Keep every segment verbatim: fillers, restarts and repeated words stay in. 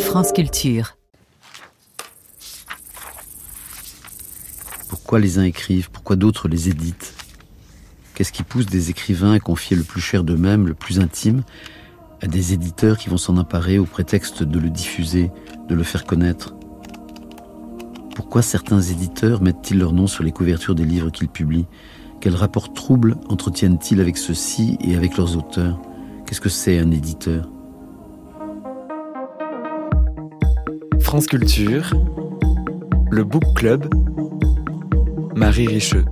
France Culture. Pourquoi les uns écrivent, pourquoi d'autres les éditent ? Qu'est-ce qui pousse des écrivains à confier le plus cher d'eux-mêmes, le plus intime, à des éditeurs qui vont s'en emparer au prétexte de le diffuser, de le faire connaître ? Pourquoi certains éditeurs mettent-ils leur nom sur les couvertures des livres qu'ils publient ? Quel rapport trouble entretiennent-ils avec ceux-ci et avec leurs auteurs ? Qu'est-ce que c'est un éditeur ? France Culture, le Book Club, Marie Richeux.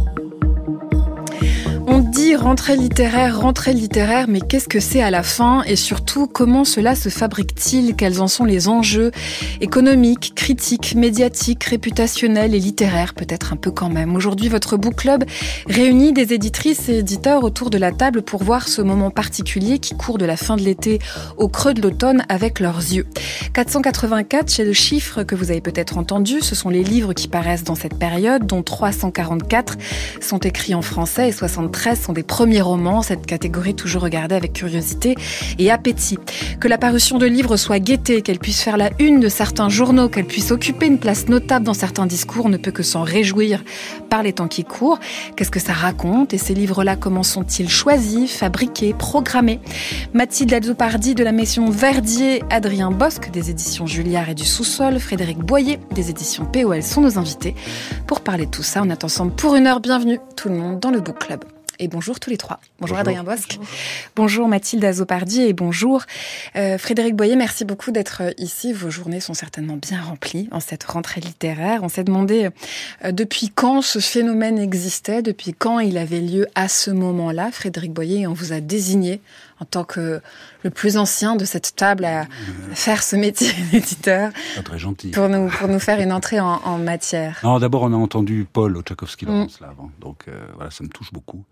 On dit rentrée littéraire, rentrée littéraire, mais qu'est-ce que c'est à la fin ? Et surtout, comment cela se fabrique-t-il ? Quels en sont les enjeux économiques, critiques, médiatiques, réputationnels et littéraires, peut-être un peu quand même. Aujourd'hui, votre book club réunit des éditrices et éditeurs autour de la table pour voir ce moment particulier qui court de la fin de l'été au creux de l'automne avec leurs yeux. quatre cent quatre-vingt-quatre, c'est le chiffre que vous avez peut-être entendu. Ce sont les livres qui paraissent dans cette période, dont trois cent quarante-quatre sont écrits en français et soixante-treize sont des premiers romans, cette catégorie toujours regardée avec curiosité et appétit. Que la parution de livres soit guettée, qu'elle puisse faire la une de certains journaux, qu'elle puisse occuper une place notable dans certains discours, on ne peut que s'en réjouir par les temps qui courent. Qu'est-ce que ça raconte ? Et ces livres-là, comment sont-ils choisis, fabriqués, programmés ? Mathilde Azzopardi de la maison Verdier, Adrien Bosc des éditions Julliard et du Sous-Sol, Frédéric Boyer des éditions P O L sont nos invités. Pour parler de tout ça, on est ensemble pour une heure. Bienvenue tout le monde dans le Book Club. Et bonjour tous les trois. Bonjour, bonjour. Adrien Bosc. Bonjour. Bonjour Mathilde Azzopardi et bonjour euh, Frédéric Boyer. Merci beaucoup d'être ici. Vos journées sont certainement bien remplies en cette rentrée littéraire. On s'est demandé euh, depuis quand ce phénomène existait, depuis quand il avait lieu à ce moment-là. Frédéric Boyer, on vous a désigné en tant que le plus ancien de cette table à faire ce métier d'éditeur. Pas très gentil. Pour nous, pour nous faire une entrée en, en matière. Non, d'abord, on a entendu Paul Tchaikovsky-Lawrence, mm. là, avant. Donc, euh, voilà, ça me touche beaucoup.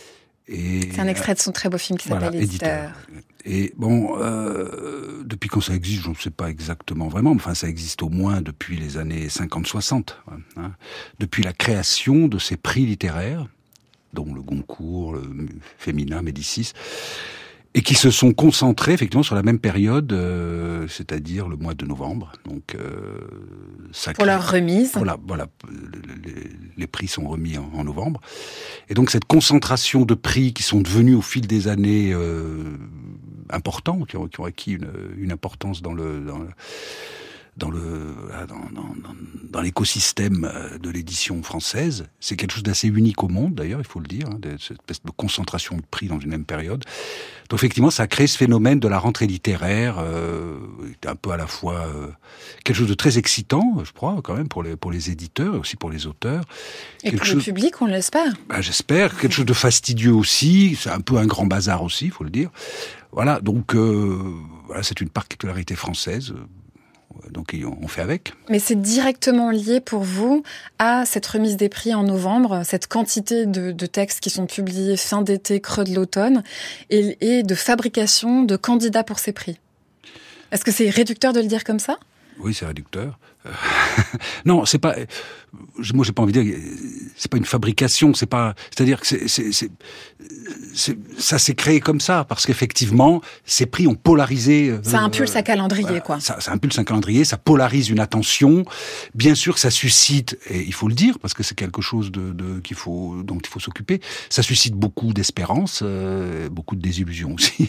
Et, c'est un extrait de son très beau film qui s'appelle voilà, Éditeur. Et bon, euh, depuis quand ça existe, je ne sais pas exactement vraiment, mais enfin, ça existe au moins depuis les années cinquante soixante. Hein, depuis la création de ces prix littéraires, dont le Goncourt, le Féminin, Médicis, et qui se sont concentrés effectivement sur la même période, euh, c'est-à-dire le mois de novembre. Donc, euh, ça pour crée, leur remise. Voilà, voilà, les, les prix sont remis en, en novembre. Et donc cette concentration de prix qui sont devenus au fil des années euh, importants, qui ont, qui ont acquis une, une importance dans le dans le dans le dans, dans, dans l'écosystème de l'édition française, c'est quelque chose d'assez unique au monde d'ailleurs, il faut le dire, hein, cette espèce de concentration de prix dans une même période. Donc effectivement, ça a créé ce phénomène de la rentrée littéraire, euh, un peu à la fois euh, quelque chose de très excitant, je crois, quand même pour les pour les éditeurs et aussi pour les auteurs. Et quelque pour chose, le public, on l'espère. Bah, j'espère quelque chose de fastidieux aussi. C'est un peu un grand bazar aussi, il faut le dire. Voilà, donc euh, voilà, c'est une particularité française. Donc on fait avec. Mais c'est directement lié pour vous à cette remise des prix en novembre, cette quantité de, de textes qui sont publiés fin d'été, creux de l'automne, et, et de fabrication de candidats pour ces prix. Est-ce que c'est réducteur de le dire comme ça ? Oui, c'est réducteur. Euh, non, c'est pas. Moi, j'ai pas envie de dire. C'est pas une fabrication. C'est pas. C'est-à-dire que c'est, c'est, c'est, c'est ça s'est créé comme ça parce qu'effectivement, ces prix ont polarisé. Euh, ça impulse euh, un calendrier, voilà, quoi. Ça, ça impulse un calendrier. Ça polarise une attention. Bien sûr, ça suscite. Et il faut le dire parce que c'est quelque chose de, de qu'il faut dont il faut s'occuper. Ça suscite beaucoup d'espérance, euh, beaucoup de désillusions aussi.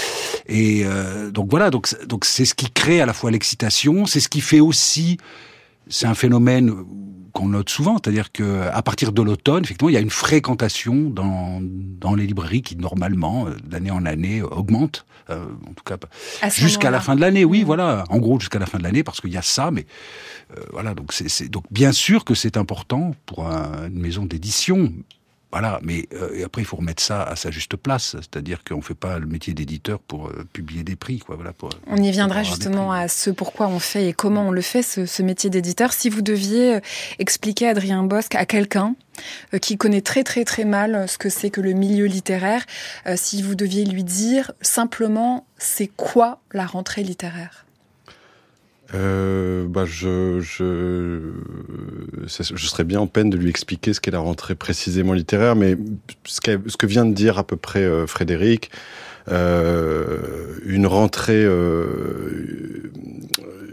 Et euh, donc voilà. Donc donc c'est ce qui crée à la fois l'excitation. C'est ce qui fait aussi. C'est un phénomène qu'on note souvent, c'est-à-dire que à partir de l'automne, effectivement, il y a une fréquentation dans dans les librairies qui normalement, d'année en année, augmente, euh, en tout cas jusqu'à la fin de l'année. Oui, mmh. voilà, en gros jusqu'à la fin de l'année, parce qu'il y a ça, mais euh, voilà, donc c'est, c'est donc bien sûr que c'est important pour un, une maison d'édition. Voilà, mais euh, après il faut remettre ça à sa juste place, c'est-à-dire qu'on ne fait pas le métier d'éditeur pour euh, publier des prix, quoi. Voilà. Pour, on y viendra justement à ce pourquoi on fait et comment on le fait, ce, ce métier d'éditeur. Si vous deviez expliquer, Adrien Bosc, à quelqu'un euh, qui connaît très très très mal ce que c'est que le milieu littéraire, euh, si vous deviez lui dire simplement, c'est quoi la rentrée littéraire ? Euh, bah je, je, je serais bien en peine de lui expliquer ce qu'est la rentrée précisément littéraire, mais ce, ce que vient de dire à peu près euh, Frédéric, euh, une rentrée, euh,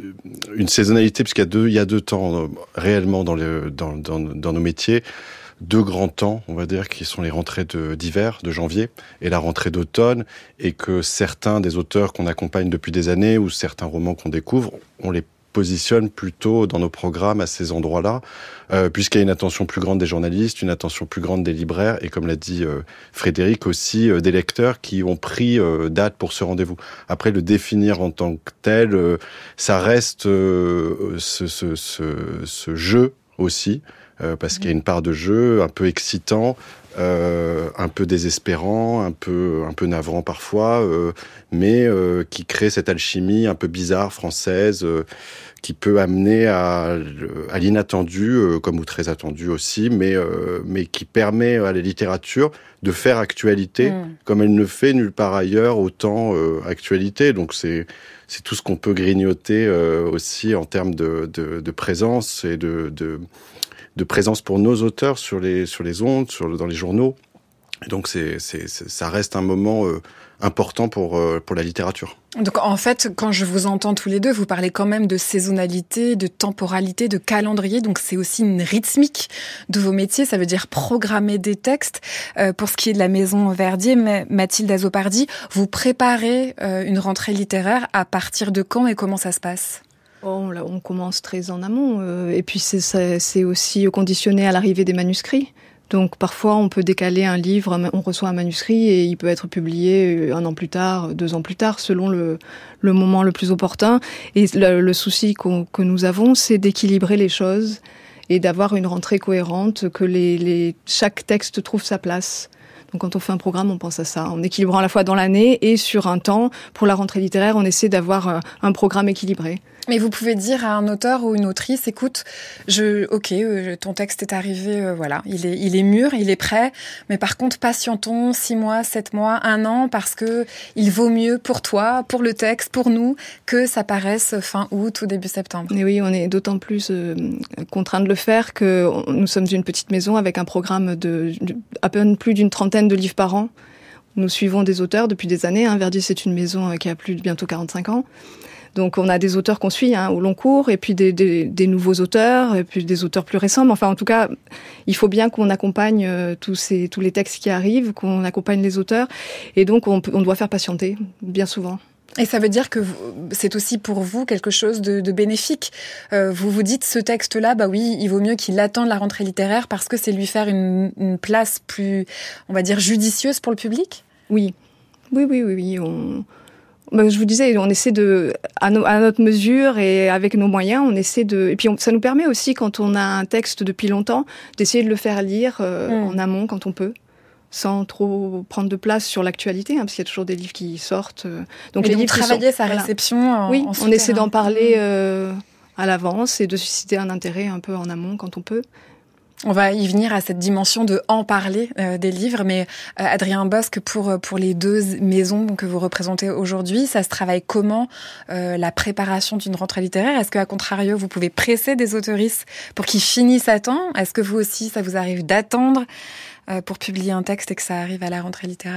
une saisonnalité, puisqu'il y a deux, il y a deux temps euh, réellement dans, les, dans, dans, dans nos métiers. Deux grands temps, on va dire, qui sont les rentrées de, d'hiver, de janvier, et la rentrée d'automne, et que certains des auteurs qu'on accompagne depuis des années, ou certains romans qu'on découvre, on les positionne plutôt dans nos programmes à ces endroits-là, euh, puisqu'il y a une attention plus grande des journalistes, une attention plus grande des libraires, et comme l'a dit euh, Frédéric, aussi euh, des lecteurs qui ont pris euh, date pour ce rendez-vous. Après, le définir en tant que tel, euh, ça reste euh, ce, ce, ce, ce jeu aussi, euh, parce mmh. qu'il y a une part de jeu un peu excitant, Euh, un peu désespérant, un peu un peu navrant parfois, euh, mais euh, qui crée cette alchimie un peu bizarre française, euh, qui peut amener à, à l'inattendu, euh, comme ou très attendu aussi, mais euh, mais qui permet à la littérature de faire actualité, mmh. comme elle ne fait nulle part ailleurs autant euh, actualité. Donc c'est c'est tout ce qu'on peut grignoter euh, aussi en termes de, de de présence et de de de présence pour nos auteurs sur les sur les ondes, sur dans les journaux. Et donc c'est c'est, c'est ça reste un moment euh, important pour euh, pour la littérature. Donc en fait, quand je vous entends tous les deux, vous parlez quand même de saisonnalité, de temporalité, de calendrier. Donc c'est aussi une rythmique de vos métiers. Ça veut dire programmer des textes. Euh, pour ce qui est de la Maison Verdier, Mathilde Azzopardi, vous préparez euh, une rentrée littéraire à partir de quand et comment ça se passe ? Oh, là, on commence très en amont. Euh, et puis c'est, c'est, c'est aussi conditionné à l'arrivée des manuscrits. Donc parfois on peut décaler un livre, on reçoit un manuscrit et il peut être publié un an plus tard, deux ans plus tard, selon le, le moment le plus opportun. Et le, le souci qu'on, que nous avons, c'est d'équilibrer les choses et d'avoir une rentrée cohérente, que les, les, chaque texte trouve sa place. Donc quand on fait un programme, on pense à ça, en équilibrant à la fois dans l'année et sur un temps. Pour la rentrée littéraire, on essaie d'avoir un programme équilibré. Mais vous pouvez dire à un auteur ou une autrice, écoute, je, ok, euh, ton texte est arrivé, euh, voilà, il est, il est mûr, il est prêt, mais par contre, patientons six mois, sept mois, un an, parce que il vaut mieux pour toi, pour le texte, pour nous, que ça paraisse fin août ou début septembre. Et oui, on est d'autant plus euh, contraints de le faire que nous sommes une petite maison avec un programme de, de à peine plus d'une trentaine de livres par an. Nous suivons des auteurs depuis des années. Hein. Verdier, c'est une maison qui a plus de bientôt quarante-cinq ans. Donc on a des auteurs qu'on suit hein, au long cours, et puis des, des, des nouveaux auteurs, et puis des auteurs plus récents. Mais enfin, en tout cas, il faut bien qu'on accompagne euh, tous, ces, tous les textes qui arrivent, qu'on accompagne les auteurs. Et donc on, on doit faire patienter, bien souvent. Et ça veut dire que vous, c'est aussi pour vous quelque chose de, de bénéfique. Euh, vous vous dites, ce texte-là, bah oui, il vaut mieux qu'il attende la rentrée littéraire parce que c'est lui faire une, une place plus, on va dire, judicieuse pour le public ? Oui, oui, oui, oui, oui. On... Ben, je vous disais, on essaie de, à, no, à notre mesure et avec nos moyens, on essaie de. Et puis on, ça nous permet aussi, quand on a un texte depuis longtemps, d'essayer de le faire lire euh, mmh. en amont quand on peut, sans trop prendre de place sur l'actualité, hein, parce qu'il y a toujours des livres qui sortent. Euh, donc et les donc livres travailler sont, sa réception. Voilà. En, oui, en on essaie d'en parler euh, à l'avance et de susciter un intérêt un peu en amont quand on peut. On va y venir à cette dimension de en parler euh, des livres, mais euh, Adrien Bosc, pour pour les deux maisons que vous représentez aujourd'hui, ça se travaille comment euh, la préparation d'une rentrée littéraire ? Est-ce qu'à contrario, vous pouvez presser des autoristes pour qu'ils finissent à temps ? Est-ce que vous aussi, ça vous arrive d'attendre euh, pour publier un texte et que ça arrive à la rentrée littéraire ?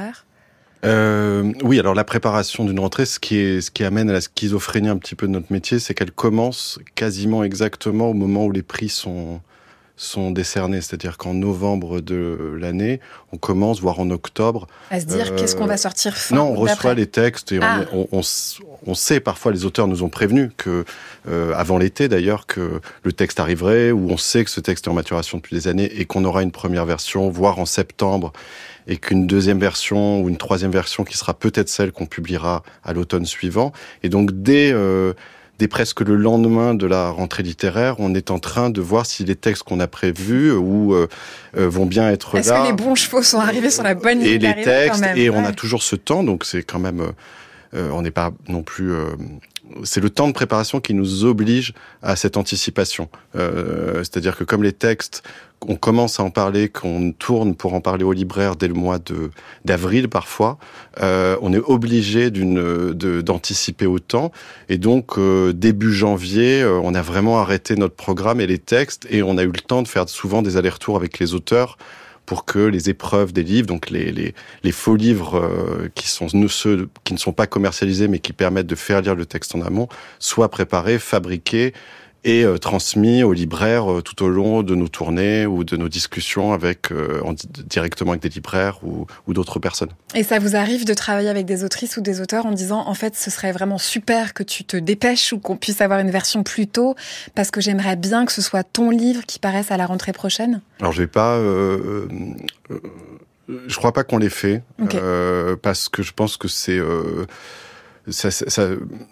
Euh, oui, alors la préparation d'une rentrée, ce qui est, ce qui amène à la schizophrénie un petit peu de notre métier, c'est qu'elle commence quasiment exactement au moment où les prix sont sont décernés, c'est-à-dire qu'en novembre de l'année, on commence, voire en octobre... À se dire, euh, qu'est-ce qu'on va sortir fin Non, on reçoit d'après. les textes et ah. on, on, on, on sait, parfois les auteurs nous ont prévenus, que, euh, avant l'été d'ailleurs, que le texte arriverait, ou on sait que ce texte est en maturation depuis des années et qu'on aura une première version, voire en septembre, et qu'une deuxième version ou une troisième version qui sera peut-être celle qu'on publiera à l'automne suivant. Et donc, dès... Euh, Dès presque le lendemain de la rentrée littéraire, on est en train de voir si les textes qu'on a prévus ou euh, euh, vont bien être Est-ce là. Est-ce que les bons chevaux sont arrivés sur la bonne ligne et les textes quand même. Et ouais. on a toujours ce temps, donc c'est quand même, euh, on n'est pas non plus. Euh, c'est le temps de préparation qui nous oblige à cette anticipation. Euh, c'est-à-dire que comme les textes, on commence à en parler, qu'on tourne pour en parler aux libraires dès le mois de d'avril parfois, euh, on est obligé d'une de, d'anticiper autant. Et donc euh, début janvier, euh, on a vraiment arrêté notre programme et les textes, et on a eu le temps de faire souvent des allers-retours avec les auteurs pour que les épreuves des livres, donc les, les, les faux livres euh, qui sont ceux qui ne sont pas commercialisés mais qui permettent de faire lire le texte en amont, soient préparés, fabriqués et euh, transmis aux libraires euh, tout au long de nos tournées ou de nos discussions avec euh, en, directement avec des libraires ou, ou d'autres personnes. Et ça vous arrive de travailler avec des autrices ou des auteurs en disant en fait ce serait vraiment super que tu te dépêches ou qu'on puisse avoir une version plus tôt parce que j'aimerais bien que ce soit ton livre qui paraisse à la rentrée prochaine? Alors je vais pas... Euh, euh, je crois pas qu'on l'ait fait okay. euh, parce que je pense que c'est... Euh, ça, ça, ça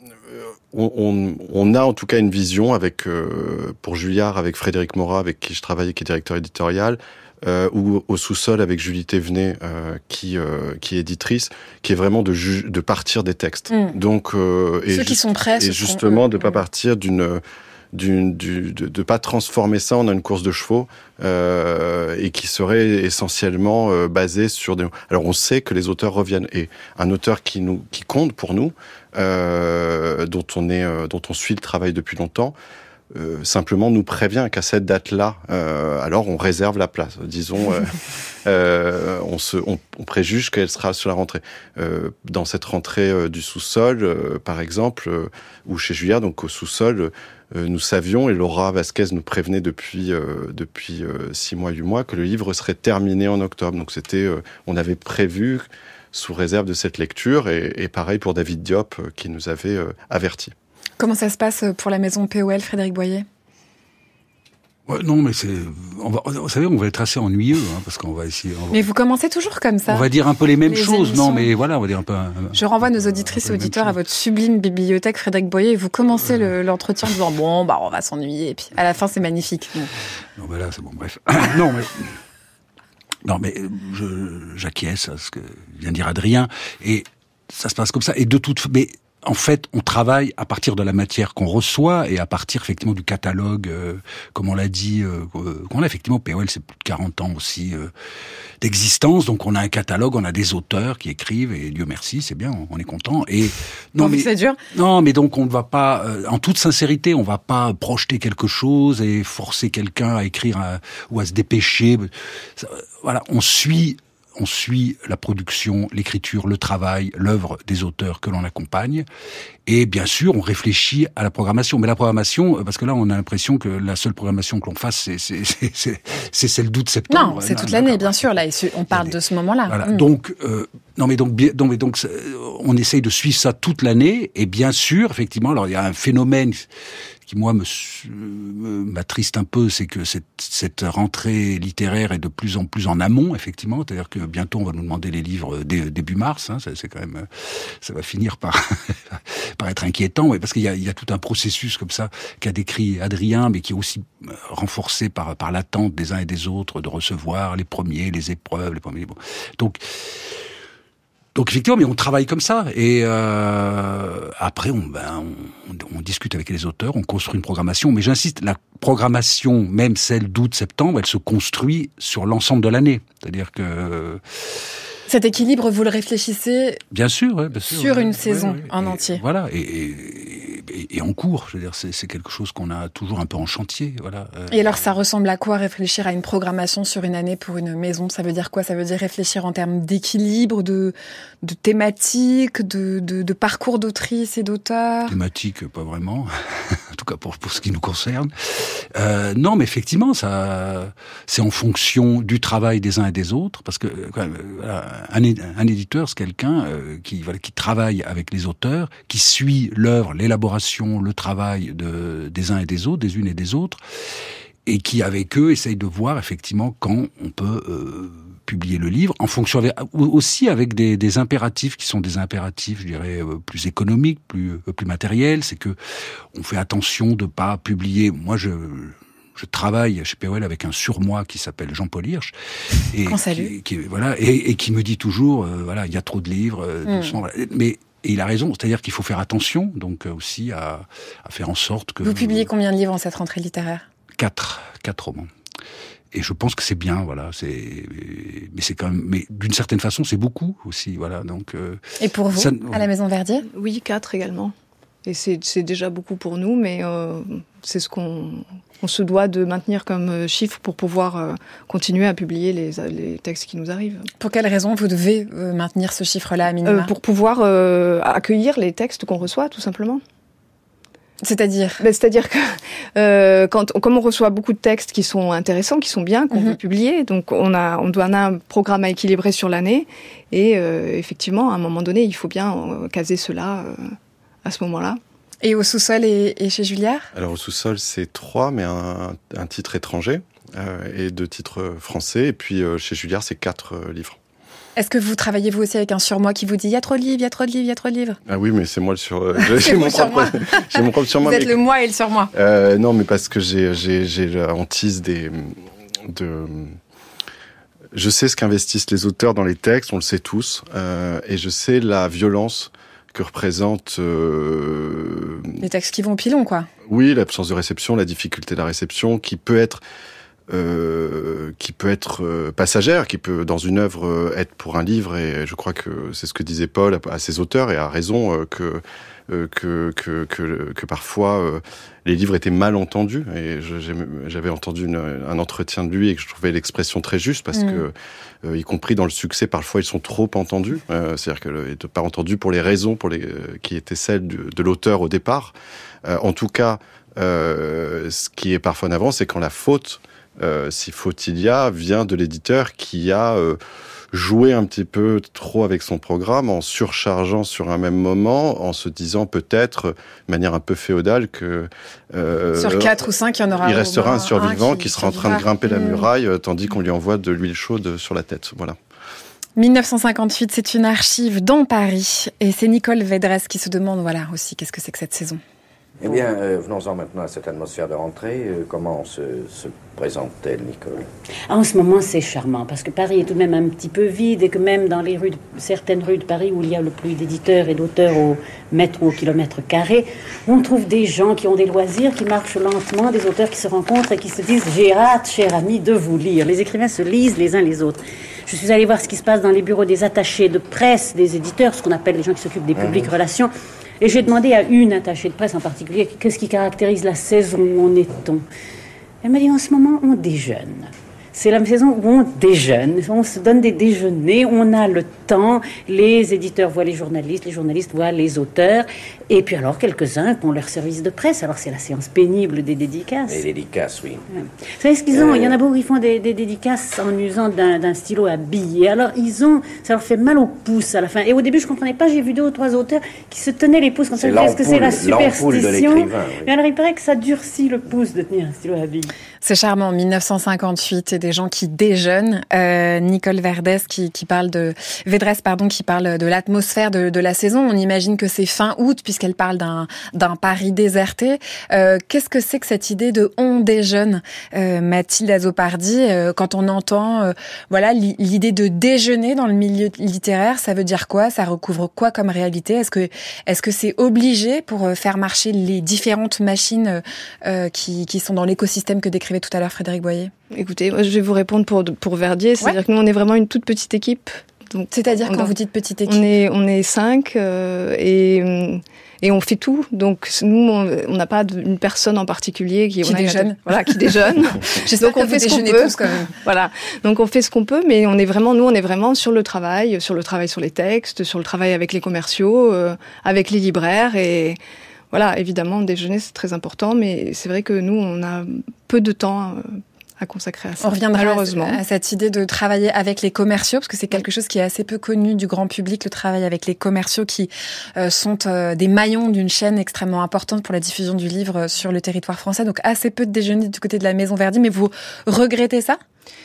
On, on, on a en tout cas une vision avec euh, pour Julliard, avec Frédéric Morat, avec qui je travaillais, qui est directeur éditorial, euh, ou au sous-sol avec Julie Thévenet, euh, qui euh, qui est éditrice, qui est vraiment de ju- de partir des textes. Mmh. Donc euh, et ceux juste, qui sont prêts, et justement sont... de pas partir d'une d'une du, de, de pas transformer ça en une course de chevaux euh, et qui serait essentiellement euh, basée sur des. Alors on sait que les auteurs reviennent et un auteur qui nous qui compte pour nous. Euh, dont on est, euh, dont on suit le travail depuis longtemps, euh, simplement nous prévient qu'à cette date-là, euh, alors on réserve la place. Disons, euh, euh, on se, on, on préjuge qu'elle sera sur la rentrée. Euh, dans cette rentrée euh, du sous-sol, euh, par exemple, euh, ou chez Julliard, donc au sous-sol, euh, nous savions et Laura Vasquez nous prévenait depuis euh, depuis euh, six mois, huit mois que le livre serait terminé en octobre. Donc c'était, euh, on avait prévu sous réserve de cette lecture, et, et pareil pour David Diop, euh, qui nous avait euh, avertis. Comment ça se passe pour la maison P O L, Frédéric Boyer ? Ouais, non, mais c'est, on va, vous savez, on va être assez ennuyeux, hein, parce qu'on va essayer. On va, mais vous commencez toujours comme ça. On va dire un peu les mêmes les choses, émissions. Non, mais voilà, on va dire un peu. Un, Je renvoie nos auditrices et auditeurs à votre sublime bibliothèque, Frédéric Boyer, et vous commencez le, l'entretien en disant bon, bah, on va s'ennuyer, et puis à la fin, c'est magnifique. Bon. Non, bah là, c'est bon, bref. non, mais. Non, mais je, j'acquiesce à ce que vient de dire Adrien, et ça se passe comme ça. Et de toute, mais en fait, on travaille à partir de la matière qu'on reçoit et à partir effectivement du catalogue, euh, comme on l'a dit, euh, qu'on a effectivement. P O L, c'est plus de quarante ans aussi euh, d'existence, donc on a un catalogue, on a des auteurs qui écrivent, et Dieu merci, c'est bien, on est content. Et non, mais c'est dur. Non, mais donc on ne va pas, euh, en toute sincérité, on va pas projeter quelque chose et forcer quelqu'un à écrire à, ou à se dépêcher. Ça, voilà, on suit. On suit la production, l'écriture, le travail, l'œuvre des auteurs que l'on accompagne. Et bien sûr, on réfléchit à la programmation. Mais la programmation, parce que là, on a l'impression que la seule programmation que l'on fasse, c'est, c'est, c'est, c'est, c'est celle d'août-septembre. Non, c'est non, toute l'année, bien sûr. Là, on parle de ce moment-là. Voilà. Mmh. Donc, euh, non, mais donc, bien, non, mais donc, on essaye de suivre ça toute l'année. Et bien sûr, effectivement, alors il y a un phénomène qui moi me, me m'attriste un peu, c'est que cette, cette rentrée littéraire est de plus en plus en amont, effectivement. C'est-à-dire que bientôt on va nous demander les livres dès, début mars. Hein, ça, c'est quand même, ça va finir par par être inquiétant, mais parce qu'il y a, il y a tout un processus comme ça qu'a décrit Adrien, mais qui est aussi renforcé par par l'attente des uns et des autres de recevoir les premiers, les épreuves, les premiers. Bon. Donc Donc effectivement, mais on travaille comme ça. Et euh, après, on, ben, on, on discute avec les auteurs, on construit une programmation. Mais j'insiste, la programmation, même celle d'août-septembre, elle se construit sur l'ensemble de l'année. C'est-à-dire que... Cet équilibre, vous le réfléchissez bien sûr, ouais, bien sûr, sur ouais, une ouais, saison ouais, ouais. en et, entier. Voilà, et, et, et, et en cours. Je veux dire, c'est, c'est quelque chose qu'on a toujours un peu en chantier. Voilà. Et alors, ça ressemble à quoi, réfléchir à une programmation sur une année pour une maison ? Ça veut dire quoi ? Ça veut dire réfléchir en termes d'équilibre, de, de thématiques, de, de, de parcours d'autrices et d'auteurs ? Thématiques, pas vraiment. En tout cas, pour, pour ce qui nous concerne. Euh, non, mais effectivement, ça, c'est en fonction du travail des uns et des autres, parce que quand même, voilà, un, un éditeur, c'est quelqu'un euh, qui, voilà, qui travaille avec les auteurs, qui suit l'œuvre, l'élaboration, le travail de, des uns et des autres, des unes et des autres, et qui, avec eux, essaye de voir effectivement quand on peut euh, publier le livre, en fonction avec, aussi avec des, des impératifs qui sont des impératifs, je dirais, euh, plus économiques, plus, euh, plus matériels. C'est que on fait attention de pas publier. Moi, je Je travaille chez P O L avec un surmoi qui s'appelle Jean-Paul Hirsch, et qui, qui voilà, et, et qui me dit toujours, euh, voilà, il y a trop de livres, euh, mm. doucement, voilà. Mais et il a raison, c'est-à-dire qu'il faut faire attention, donc euh, aussi à, à faire en sorte que. Vous publiez combien de livres en cette rentrée littéraire ? Quatre, quatre romans. Et je pense que c'est bien, voilà. C'est, mais c'est quand même, mais d'une certaine façon, c'est beaucoup aussi, voilà. Donc. Euh, et pour vous, ça, à la Maison Verdier ? Oui, quatre également. Et c'est, c'est déjà beaucoup pour nous, mais euh, c'est ce qu'on on se doit de maintenir comme chiffre pour pouvoir euh, continuer à publier les, les textes qui nous arrivent. Pour quelle raison vous devez euh, maintenir ce chiffre-là à minima ? euh, Pour pouvoir euh, accueillir les textes qu'on reçoit, tout simplement. C'est-à-dire ben, C'est-à-dire que euh, quand, comme on reçoit beaucoup de textes qui sont intéressants, qui sont bien, qu'on mm-hmm. veut publier, donc on a, on doit on a un programme à équilibrer sur l'année, et euh, effectivement, à un moment donné, il faut bien euh, caser cela euh, à ce moment-là. Et au sous-sol et, et chez Julliard ? Alors au sous-sol, c'est trois, mais un, un titre étranger euh, et deux titres français, et puis euh, chez Julliard, c'est quatre euh, livres. Est-ce que vous travaillez vous aussi avec un surmoi qui vous dit « il y a trop de livres, il y a trop de livres, il y a trop de livres » ? Ah oui, mais c'est moi le sur... j'ai, mon propre... j'ai mon propre surmoi. Vous êtes mais... le moi et le surmoi. Euh, non, mais parce que j'ai, j'ai, j'ai la hantise des... de... Je sais ce qu'investissent les auteurs dans les textes, on le sait tous, euh, et je sais la violence que représente... Euh... Les textes qui vont au pilon, quoi. Oui, l'absence de réception, la difficulté de la réception, qui peut être... Euh, qui peut être euh, passagère, qui peut dans une œuvre euh, être pour un livre, et je crois que c'est ce que disait Paul à, à ses auteurs, et a raison, euh, que, euh, que, que, que, que parfois euh, les livres étaient mal entendus, et je, j'avais entendu une, un entretien de lui et que je trouvais l'expression très juste, parce mmh. que, euh, y compris dans le succès, parfois ils sont trop entendus, euh, c'est-à-dire qu'ils n'étaient pas entendus pour les raisons pour les, euh, qui étaient celles du, de l'auteur au départ. Euh, en tout cas, euh, ce qui est parfois en avant, c'est quand la faute Euh, si faute il y a, vient de l'éditeur qui a euh, joué un petit peu trop avec son programme en surchargeant sur un même moment, en se disant peut-être, de manière un peu féodale, que... Euh, sur quatre ou cinq, il y en aura il restera un survivant un qui, qui sera en train de grimper mmh. la muraille, euh, tandis qu'on lui envoie de l'huile chaude sur la tête. Voilà. dix-neuf cent cinquante-huit, c'est une archive dans Paris. Et c'est Nicole Védresse qui se demande, voilà, aussi, qu'est-ce que c'est que cette saison ? Eh bien, euh, venons-en maintenant à cette atmosphère de rentrée. Euh, comment se, se présente-t-elle, Nicole ? En ce moment, c'est charmant, parce que Paris est tout de même un petit peu vide, et que même dans les rues, de, certaines rues de Paris, où il y a le plus d'éditeurs et d'auteurs au mètre ou au kilomètre carré, on trouve des gens qui ont des loisirs, qui marchent lentement, des auteurs qui se rencontrent et qui se disent « J'ai hâte, cher ami, de vous lire ». Les écrivains se lisent les uns les autres. Je suis allée voir ce qui se passe dans les bureaux des attachés de presse, des éditeurs, ce qu'on appelle les gens qui s'occupent des publiques mmh. relations. Et j'ai demandé à une attachée de presse en particulier qu'est-ce qui caractérise la saison où en est-on. Elle m'a dit en ce moment on déjeune. C'est la saison où on déjeune, on se donne des déjeuners, on a le temps, les éditeurs voient les journalistes, les journalistes voient les auteurs, et puis alors quelques-uns qui ont leur service de presse, alors c'est la séance pénible des dédicaces. Les dédicaces, oui. Ouais. Vous savez ce qu'ils ont ? Euh... Il y en a beaucoup qui font des, des dédicaces en usant d'un, d'un stylo à billes, et alors ils ont, ça leur fait mal aux pouces à la fin. Et au début je ne comprenais pas, j'ai vu deux ou trois auteurs qui se tenaient les pouces comme ça, est-ce que c'est la superstition ? Oui. Mais alors il paraît que ça durcit le pouce de tenir un stylo à billes. C'est charmant, dix-neuf cent cinquante-huit, et des gens qui déjeunent. Euh, Nicole Védresse qui, qui parle de Védresse, pardon, qui parle de l'atmosphère de, de la saison. On imagine que c'est fin août puisqu'elle parle d'un, d'un Paris déserté. Euh, qu'est-ce que c'est que cette idée de on déjeune, euh, Mathilde Azzopardi, euh, quand on entend, euh, voilà, l'idée de déjeuner dans le milieu littéraire, ça veut dire quoi ? Ça recouvre quoi comme réalité ? Est-ce que, est-ce que c'est obligé pour faire marcher les différentes machines euh, qui, qui sont dans l'écosystème que décrivait tout à l'heure Frédéric Boyer ? Écoutez, je vais vous répondre pour, pour Verdier, c'est-à-dire ouais. que nous, on est vraiment une toute petite équipe. Donc, c'est-à-dire quand a, vous dites petite équipe ? On est, on est cinq euh, et, et on fait tout. Donc, nous, on n'a pas une personne en particulier qui, qui on a déjeune. Une, voilà, qui déjeune. J'espère donc, on fait ce qu'on peut. Tous, quand même. Voilà. Donc, on fait ce qu'on peut, mais on est vraiment, nous, on est vraiment sur le travail, sur le travail sur les textes, sur le travail avec les commerciaux, euh, avec les libraires et... Voilà, évidemment, déjeuner, c'est très important, mais c'est vrai que nous, on a peu de temps à consacrer à ça. On reviendra malheureusement. à cette idée de travailler avec les commerciaux, parce que c'est quelque chose qui est assez peu connu du grand public, le travail avec les commerciaux qui euh, sont euh, des maillons d'une chaîne extrêmement importante pour la diffusion du livre sur le territoire français. Donc assez peu de déjeuners du côté de la Maison Verdi, mais vous regrettez ça ?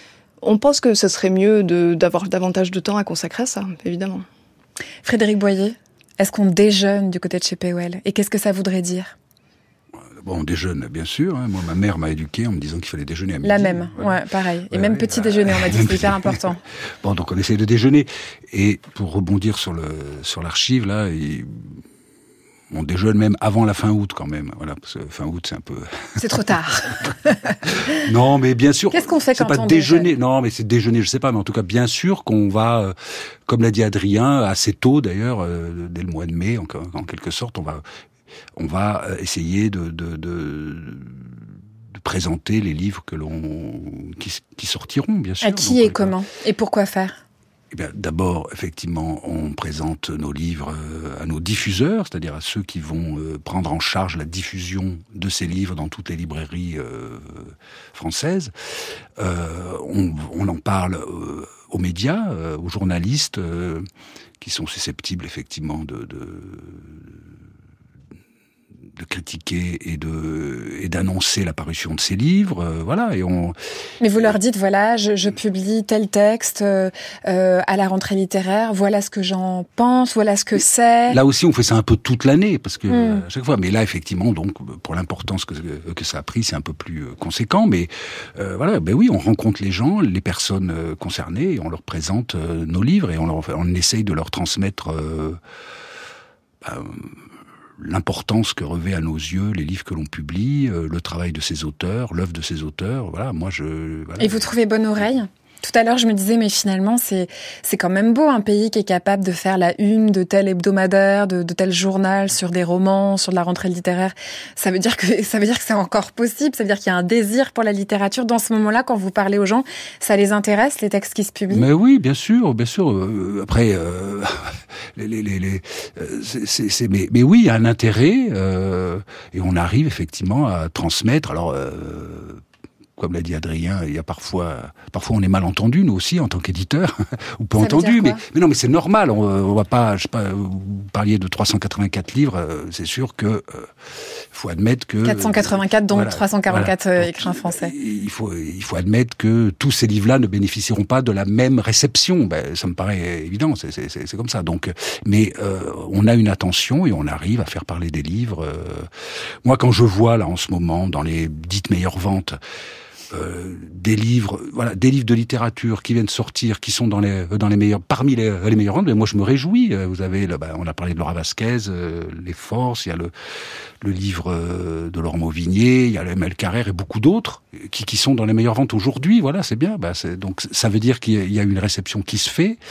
On pense que ce serait mieux de, d'avoir davantage de temps à consacrer à ça, évidemment. Frédéric Boyer ? Est-ce qu'on déjeune du côté de chez P O L ? Et qu'est-ce que ça voudrait dire ? Bon, on déjeune, bien sûr. Hein. Moi, ma mère m'a éduqué en me disant qu'il fallait déjeuner à midi. La même, voilà. Ouais, pareil. Et ouais, même ouais, petit bah, déjeuner, on m'a dit que c'est hyper important. Bon, donc on essaye de déjeuner. Et pour rebondir sur le sur l'archive, là, il... on déjeune même avant la fin août, quand même. Voilà, parce que fin août, c'est un peu... C'est trop tard. Non, mais bien sûr... Qu'est-ce qu'on fait quand on on déjeune ? déjeune ? Non, mais c'est déjeuner, je sais pas. Mais en tout cas, bien sûr qu'on va, euh, comme l'a dit Adrien, assez tôt d'ailleurs, euh, dès le mois de mai, en, en quelque sorte, on va... on va essayer de, de, de, de présenter les livres que l'on, qui, qui sortiront, bien sûr. À qui Donc, et comment et pourquoi faire? Eh bien, d'abord, effectivement, on présente nos livres à nos diffuseurs, c'est-à-dire à ceux qui vont prendre en charge la diffusion de ces livres dans toutes les librairies euh, françaises. Euh, on, on en parle euh, aux médias, euh, aux journalistes, euh, qui sont susceptibles, effectivement, de... de de critiquer et de et d'annoncer la parution de ces livres, euh, voilà. Et on. Mais vous leur dites voilà, je, je publie tel texte euh, euh, à la rentrée littéraire. Voilà ce que j'en pense. Voilà ce que et c'est. Là aussi, on fait ça un peu toute l'année parce que mm. à chaque fois. Mais là, effectivement, donc pour l'importance que que ça a pris, c'est un peu plus conséquent. Mais euh, voilà, ben oui, on rencontre les gens, les personnes concernées, et on leur présente euh, nos livres et on leur on essaye de leur transmettre. Euh, ben, l'importance que revêt à nos yeux les livres que l'on publie, euh, le travail de ces auteurs, l'œuvre de ces auteurs. Voilà, moi je. Voilà. Et vous trouvez bonne oreille ? Tout à l'heure, je me disais, mais finalement, c'est c'est quand même beau, un pays qui est capable de faire la une de tel hebdomadaire, de, de tel journal sur des romans, sur de la rentrée littéraire. Ça veut dire que ça veut dire que c'est encore possible. Ça veut dire qu'il y a un désir pour la littérature. Dans ce moment-là, quand vous parlez aux gens, ça les intéresse, les textes qui se publient ? Mais oui, bien sûr, bien sûr. Euh, après, euh, les, les, les, les euh, c'est, c'est, c'est, mais, mais oui, il y a un intérêt, euh, et on arrive effectivement à transmettre. Alors. Euh, Comme l'a dit Adrien, il y a parfois, parfois on est mal entendu, nous aussi, en tant qu'éditeur, ou peu entendu, mais, mais non, mais c'est normal, on, on va pas, je sais pas, vous parliez de trois cent quatre-vingt-quatre livres, c'est sûr que, euh, faut admettre que... quatre cent quatre-vingt-quatre, dont voilà, trois cent quarante-quatre voilà. écrits en français. Il faut, il faut admettre que tous ces livres-là ne bénéficieront pas de la même réception, ben, ça me paraît évident, c'est, c'est, c'est, c'est comme ça, donc, mais, euh, on a une attention et on arrive à faire parler des livres. Euh, moi, quand je vois, là, en ce moment, dans les dites meilleures ventes, Euh, des livres, voilà, des livres de littérature qui viennent sortir, qui sont dans les dans les meilleurs, parmi les, les meilleures ventes. Mais moi, je me réjouis. Vous avez, là, bah, on a parlé de Laura Vasquez, euh, Les Forces. Il y a le le livre euh, de Laurent Mauvigné, il y a le M L Carrère et beaucoup d'autres qui qui sont dans les meilleures ventes aujourd'hui. Voilà, c'est bien. Bah, c'est, donc ça veut dire qu'il y a, il y a une réception qui se fait.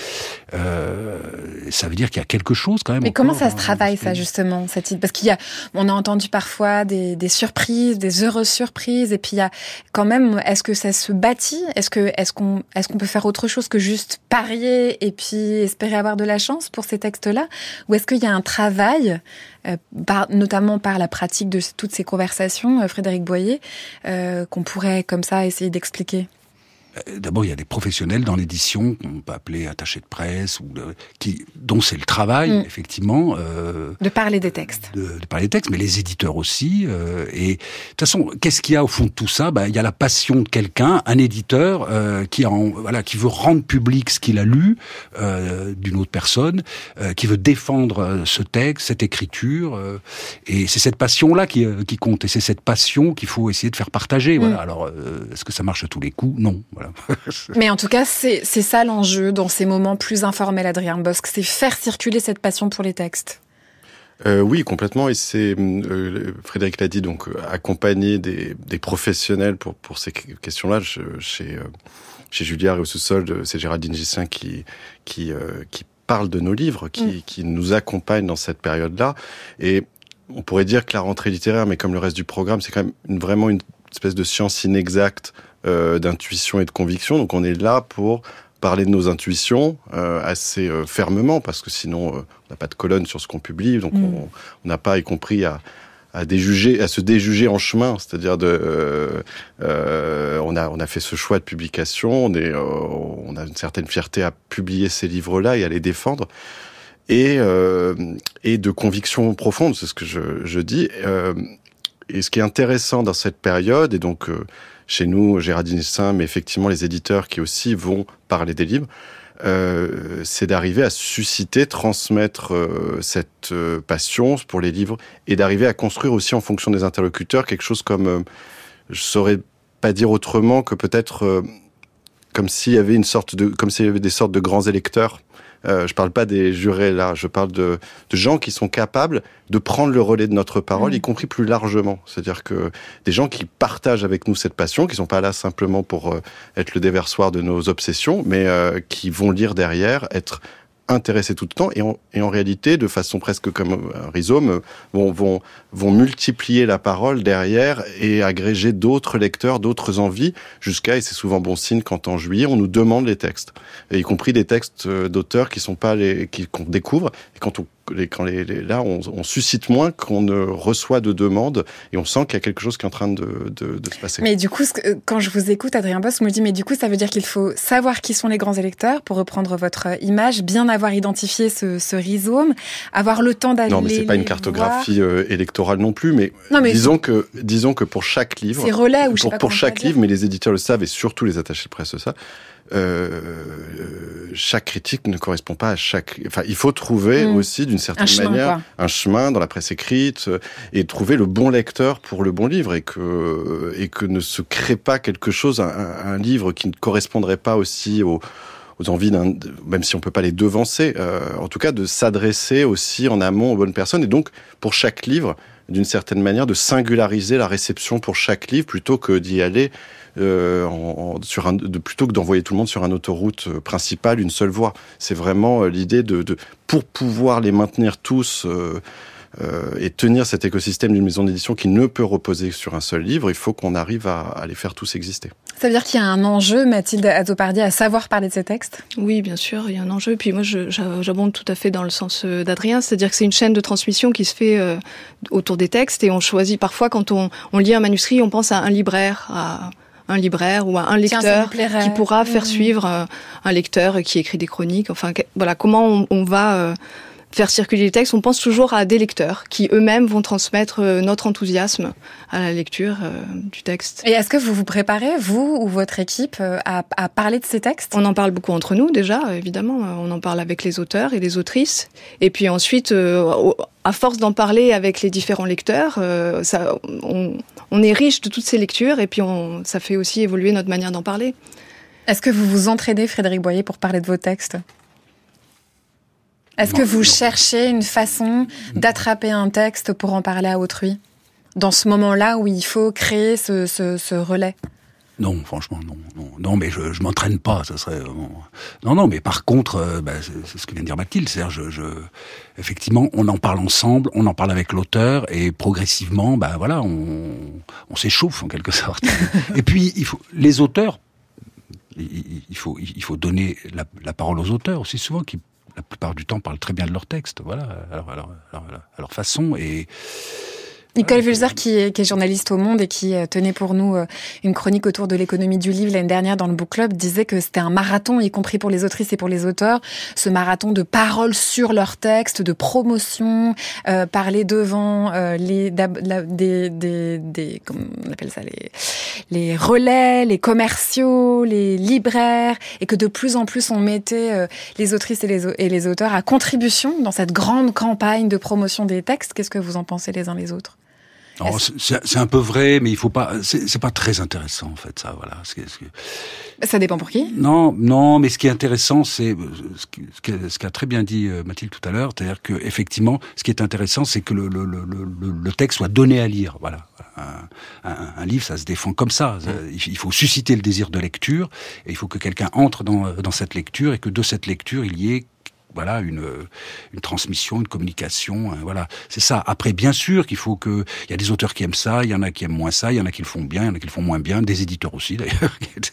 Euh, ça veut dire qu'il y a quelque chose quand même. Mais encore, comment ça se hein, travaille, ça, justement, cette idée ? Parce qu'il y a, on a entendu parfois des, des surprises, des heureuses surprises, et puis il y a quand même. Est-ce que ça se bâtit ? Est-ce que est-ce qu'on est-ce qu'on peut faire autre chose que juste parier et puis espérer avoir de la chance pour ces textes-là ? Ou est-ce qu'il y a un travail, euh, par, notamment par la pratique de toutes ces conversations, euh, Frédéric Boyer, euh, qu'on pourrait comme ça essayer d'expliquer ? D'abord, il y a des professionnels dans l'édition qu'on peut appeler attachés de presse, ou de, qui, dont c'est le travail, mmh. effectivement. Euh, de parler des textes. De, de parler des textes, mais les éditeurs aussi. Euh, et de toute façon, qu'est-ce qu'il y a au fond de tout ça ? Ben, il y a la passion de quelqu'un, un éditeur, euh, qui, en, voilà, qui veut rendre public ce qu'il a lu euh, d'une autre personne, euh, qui veut défendre ce texte, cette écriture. Euh, et c'est cette passion-là qui, qui compte. Et c'est cette passion qu'il faut essayer de faire partager. Mmh. Voilà. Alors, euh, est-ce que ça marche à tous les coups ? Non. Voilà. Mais en tout cas, c'est, c'est ça l'enjeu dans ces moments plus informels, Adrien Bosc, c'est faire circuler cette passion pour les textes. Euh, oui, complètement. Et c'est, euh, Frédéric l'a dit, donc accompagner des, des professionnels pour pour ces questions-là. Je, chez euh, chez Julliard et au sous-sol, c'est Géraldine Gisselin qui qui euh, qui parle de nos livres, qui mm. qui nous accompagne dans cette période-là. Et on pourrait dire que la rentrée littéraire, mais comme le reste du programme, c'est quand même une, vraiment une espèce de science inexacte. Euh, d'intuition et de conviction. Donc on est là pour parler de nos intuitions euh, assez euh, fermement, parce que sinon euh, on n'a pas de colonne sur ce qu'on publie, donc mmh. on n'a pas, y compris à, à déjuger, à se déjuger en chemin. C'est-à-dire de, euh, euh, on a on a fait ce choix de publication, on est, euh, on a une certaine fierté à publier ces livres-là et à les défendre. Et euh, et de conviction profonde, c'est ce que je je dis. Euh, et ce qui est intéressant dans cette période, et donc euh, chez nous, Géraldine Gisselin, mais effectivement les éditeurs qui aussi vont parler des livres, euh, c'est d'arriver à susciter, transmettre euh, cette euh, passion pour les livres, et d'arriver à construire aussi en fonction des interlocuteurs quelque chose comme, euh, je saurais pas dire autrement que peut-être euh, comme s'il y avait une sorte de, comme s'il y avait des sortes de grands électeurs. Euh, je parle pas des jurés là, je parle de, de gens qui sont capables de prendre le relais de notre parole, mmh. y compris plus largement. C'est-à-dire que des gens qui partagent avec nous cette passion, qui sont pas là simplement pour euh, être le déversoir de nos obsessions, mais euh, qui vont lire derrière, être intéressés tout le temps et en, et en réalité, de façon presque comme un rhizome, vont, vont, vont multiplier la parole derrière et agréger d'autres lecteurs, d'autres envies, jusqu'à, et c'est souvent bon signe quand en juillet, on nous demande les textes, et y compris des textes d'auteurs qui sont pas les, qui, qu'on découvre, et quand on Les, quand les, les, là, on, on suscite moins qu'on ne reçoit de demandes et on sent qu'il y a quelque chose qui est en train de, de, de se passer. Mais du coup, quand je vous écoute, Adrien Boss me dit, mais du coup, ça veut dire qu'il faut savoir qui sont les grands électeurs, pour reprendre votre image, bien avoir identifié ce, ce rhizome, avoir le temps d'aller. Non, mais c'est pas une cartographie euh, électorale non plus, mais, non, mais disons que disons que pour chaque livre, c'est relais ou pour, je sais pas pour chaque livre, dire. mais les éditeurs le savent et surtout les attachés de presse ça. Euh, chaque critique ne correspond pas à chaque. Enfin, il faut trouver mmh. aussi d'une certaine un chemin, manière quoi. un chemin dans la presse écrite et trouver le bon lecteur pour le bon livre et que et que ne se crée pas quelque chose, un, un livre qui ne correspondrait pas aussi aux aux envies d'un, même si on peut pas les devancer, euh, en tout cas de s'adresser aussi en amont aux bonnes personnes et donc pour chaque livre, d'une certaine manière, de singulariser la réception pour chaque livre plutôt que d'y aller. Euh, en, en, sur un, de, plutôt que d'envoyer tout le monde sur une autoroute euh, principale, une seule voie. C'est vraiment euh, l'idée de, de, pour pouvoir les maintenir tous euh, euh, et tenir cet écosystème d'une maison d'édition qui ne peut reposer sur un seul livre, il faut qu'on arrive à, à les faire tous exister. Ça veut dire qu'il y a un enjeu, Mathilde Azopardi, à savoir parler de ces textes ? Oui, bien sûr, il y a un enjeu. Puis moi, je, j'abonde tout à fait dans le sens d'Adrien, c'est-à-dire que c'est une chaîne de transmission qui se fait euh, autour des textes et on choisit parfois, quand on, on lit un manuscrit, on pense à un libraire, à un libraire ou un lecteur Tiens, qui pourra faire mmh. suivre euh, un lecteur qui écrit des chroniques. Enfin, que, voilà, comment on, on va euh, faire circuler les textes. On pense toujours à des lecteurs qui eux-mêmes vont transmettre euh, notre enthousiasme à la lecture euh, du texte. Et est-ce que vous vous préparez, vous ou votre équipe, euh, à, à parler de ces textes ? On en parle beaucoup entre nous déjà, évidemment. On en parle avec les auteurs et les autrices. Et puis ensuite, euh, à force d'en parler avec les différents lecteurs, euh, ça, on, on est riche de toutes ces lectures et puis on, ça fait aussi évoluer notre manière d'en parler. Est-ce que vous vous entraînez, Frédéric Boyer, pour parler de vos textes ? Est-ce non, que vous non. cherchez une façon d'attraper un texte pour en parler à autrui ? Dans ce moment-là où il faut créer ce, ce, ce relais ? Non, franchement, non, non, non, mais je, je m'entraîne pas, ça serait, non, non, mais par contre, euh, bah, c'est, c'est ce que vient de dire Mathilde, c'est-à-dire, je, je, effectivement, on en parle ensemble, on en parle avec l'auteur, et progressivement, bah voilà, on, on s'échauffe en quelque sorte. Et puis, il faut, les auteurs, il, il faut, il faut donner la, la parole aux auteurs aussi souvent, qui, la plupart du temps, parlent très bien de leur texte, voilà, alors, alors, alors, à leur façon, et Nicole Wülzer, qui est, qui est journaliste au Monde et qui tenait pour nous une chronique autour de l'économie du livre l'année dernière dans le Book Club, disait que c'était un marathon, y compris pour les autrices et pour les auteurs, ce marathon de paroles sur leur texte, de promotion, euh, parler devant euh, les la, des, des, des comment on appelle ça, les, les relais, les commerciaux, les libraires, et que de plus en plus on mettait euh, les autrices et les, et les auteurs à contribution dans cette grande campagne de promotion des textes. Qu'est-ce que vous en pensez les uns les autres ? Non, c'est, c'est un peu vrai, mais il faut pas. C'est, c'est pas très intéressant en fait, ça. Voilà. C'est, c'est... Ça dépend pour qui. Non, non, mais ce qui est intéressant, c'est ce, qui, ce qu'a très bien dit Mathilde tout à l'heure, c'est-à-dire que effectivement, ce qui est intéressant, c'est que le, le, le, le, le texte soit donné à lire. Voilà. Un, un, un livre, ça se défend comme ça. Il faut susciter le désir de lecture, et il faut que quelqu'un entre dans, dans cette lecture, et que de cette lecture, il y ait voilà une une transmission, une communication, hein, voilà, c'est ça. Après, bien sûr qu'il faut que il y a des auteurs qui aiment ça, il y en a qui aiment moins ça, il y en a qui le font bien, il y en a qui le font moins bien, des éditeurs aussi d'ailleurs.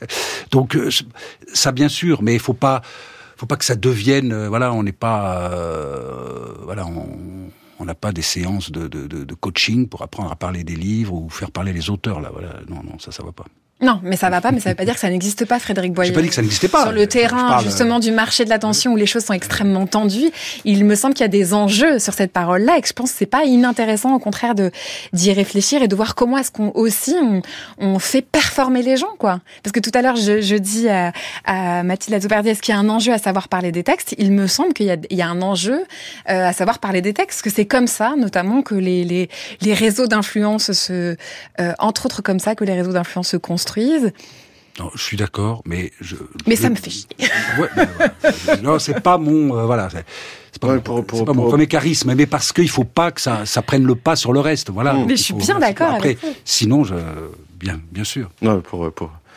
Donc ça, bien sûr, mais il faut pas faut pas que ça devienne euh, voilà, on n'est pas euh, voilà, on on n'a pas des séances de, de de de coaching pour apprendre à parler des livres ou faire parler les auteurs là, voilà. Non non, ça ça va pas. Non, mais ça va pas, mais ça veut pas dire que ça n'existe pas, Frédéric Boyer. J'ai pas dit que ça n'existait pas. Sur le terrain, parle... justement, du marché de l'attention où les choses sont extrêmement tendues, il me semble qu'il y a des enjeux sur cette parole-là et que je pense que c'est pas inintéressant, au contraire, de, d'y réfléchir et de voir comment est-ce qu'on aussi, on, on fait performer les gens, quoi. Parce que tout à l'heure, je, je dis à, à Mathilde Azopardi, est-ce qu'il y a un enjeu à savoir parler des textes? Il me semble qu'il y a, il y a un enjeu euh, à savoir parler des textes, que c'est comme ça, notamment, que les, les, les réseaux d'influence se, euh, entre autres comme ça, que les réseaux d'influence se construisent. Non, je suis d'accord, mais je. Mais je... ça me fait chier. Ouais, mais voilà. Non, c'est pas mon, euh, voilà, c'est, c'est pas, ouais, mon, pour, pour, c'est pas pour, mon pour... premier charisme, mais parce qu'il faut pas que ça, ça prenne le pas sur le reste, voilà. Mais je suis faut, bien d'accord après, avec vous. Sinon, je, bien, bien sûr. Non, pour, pour,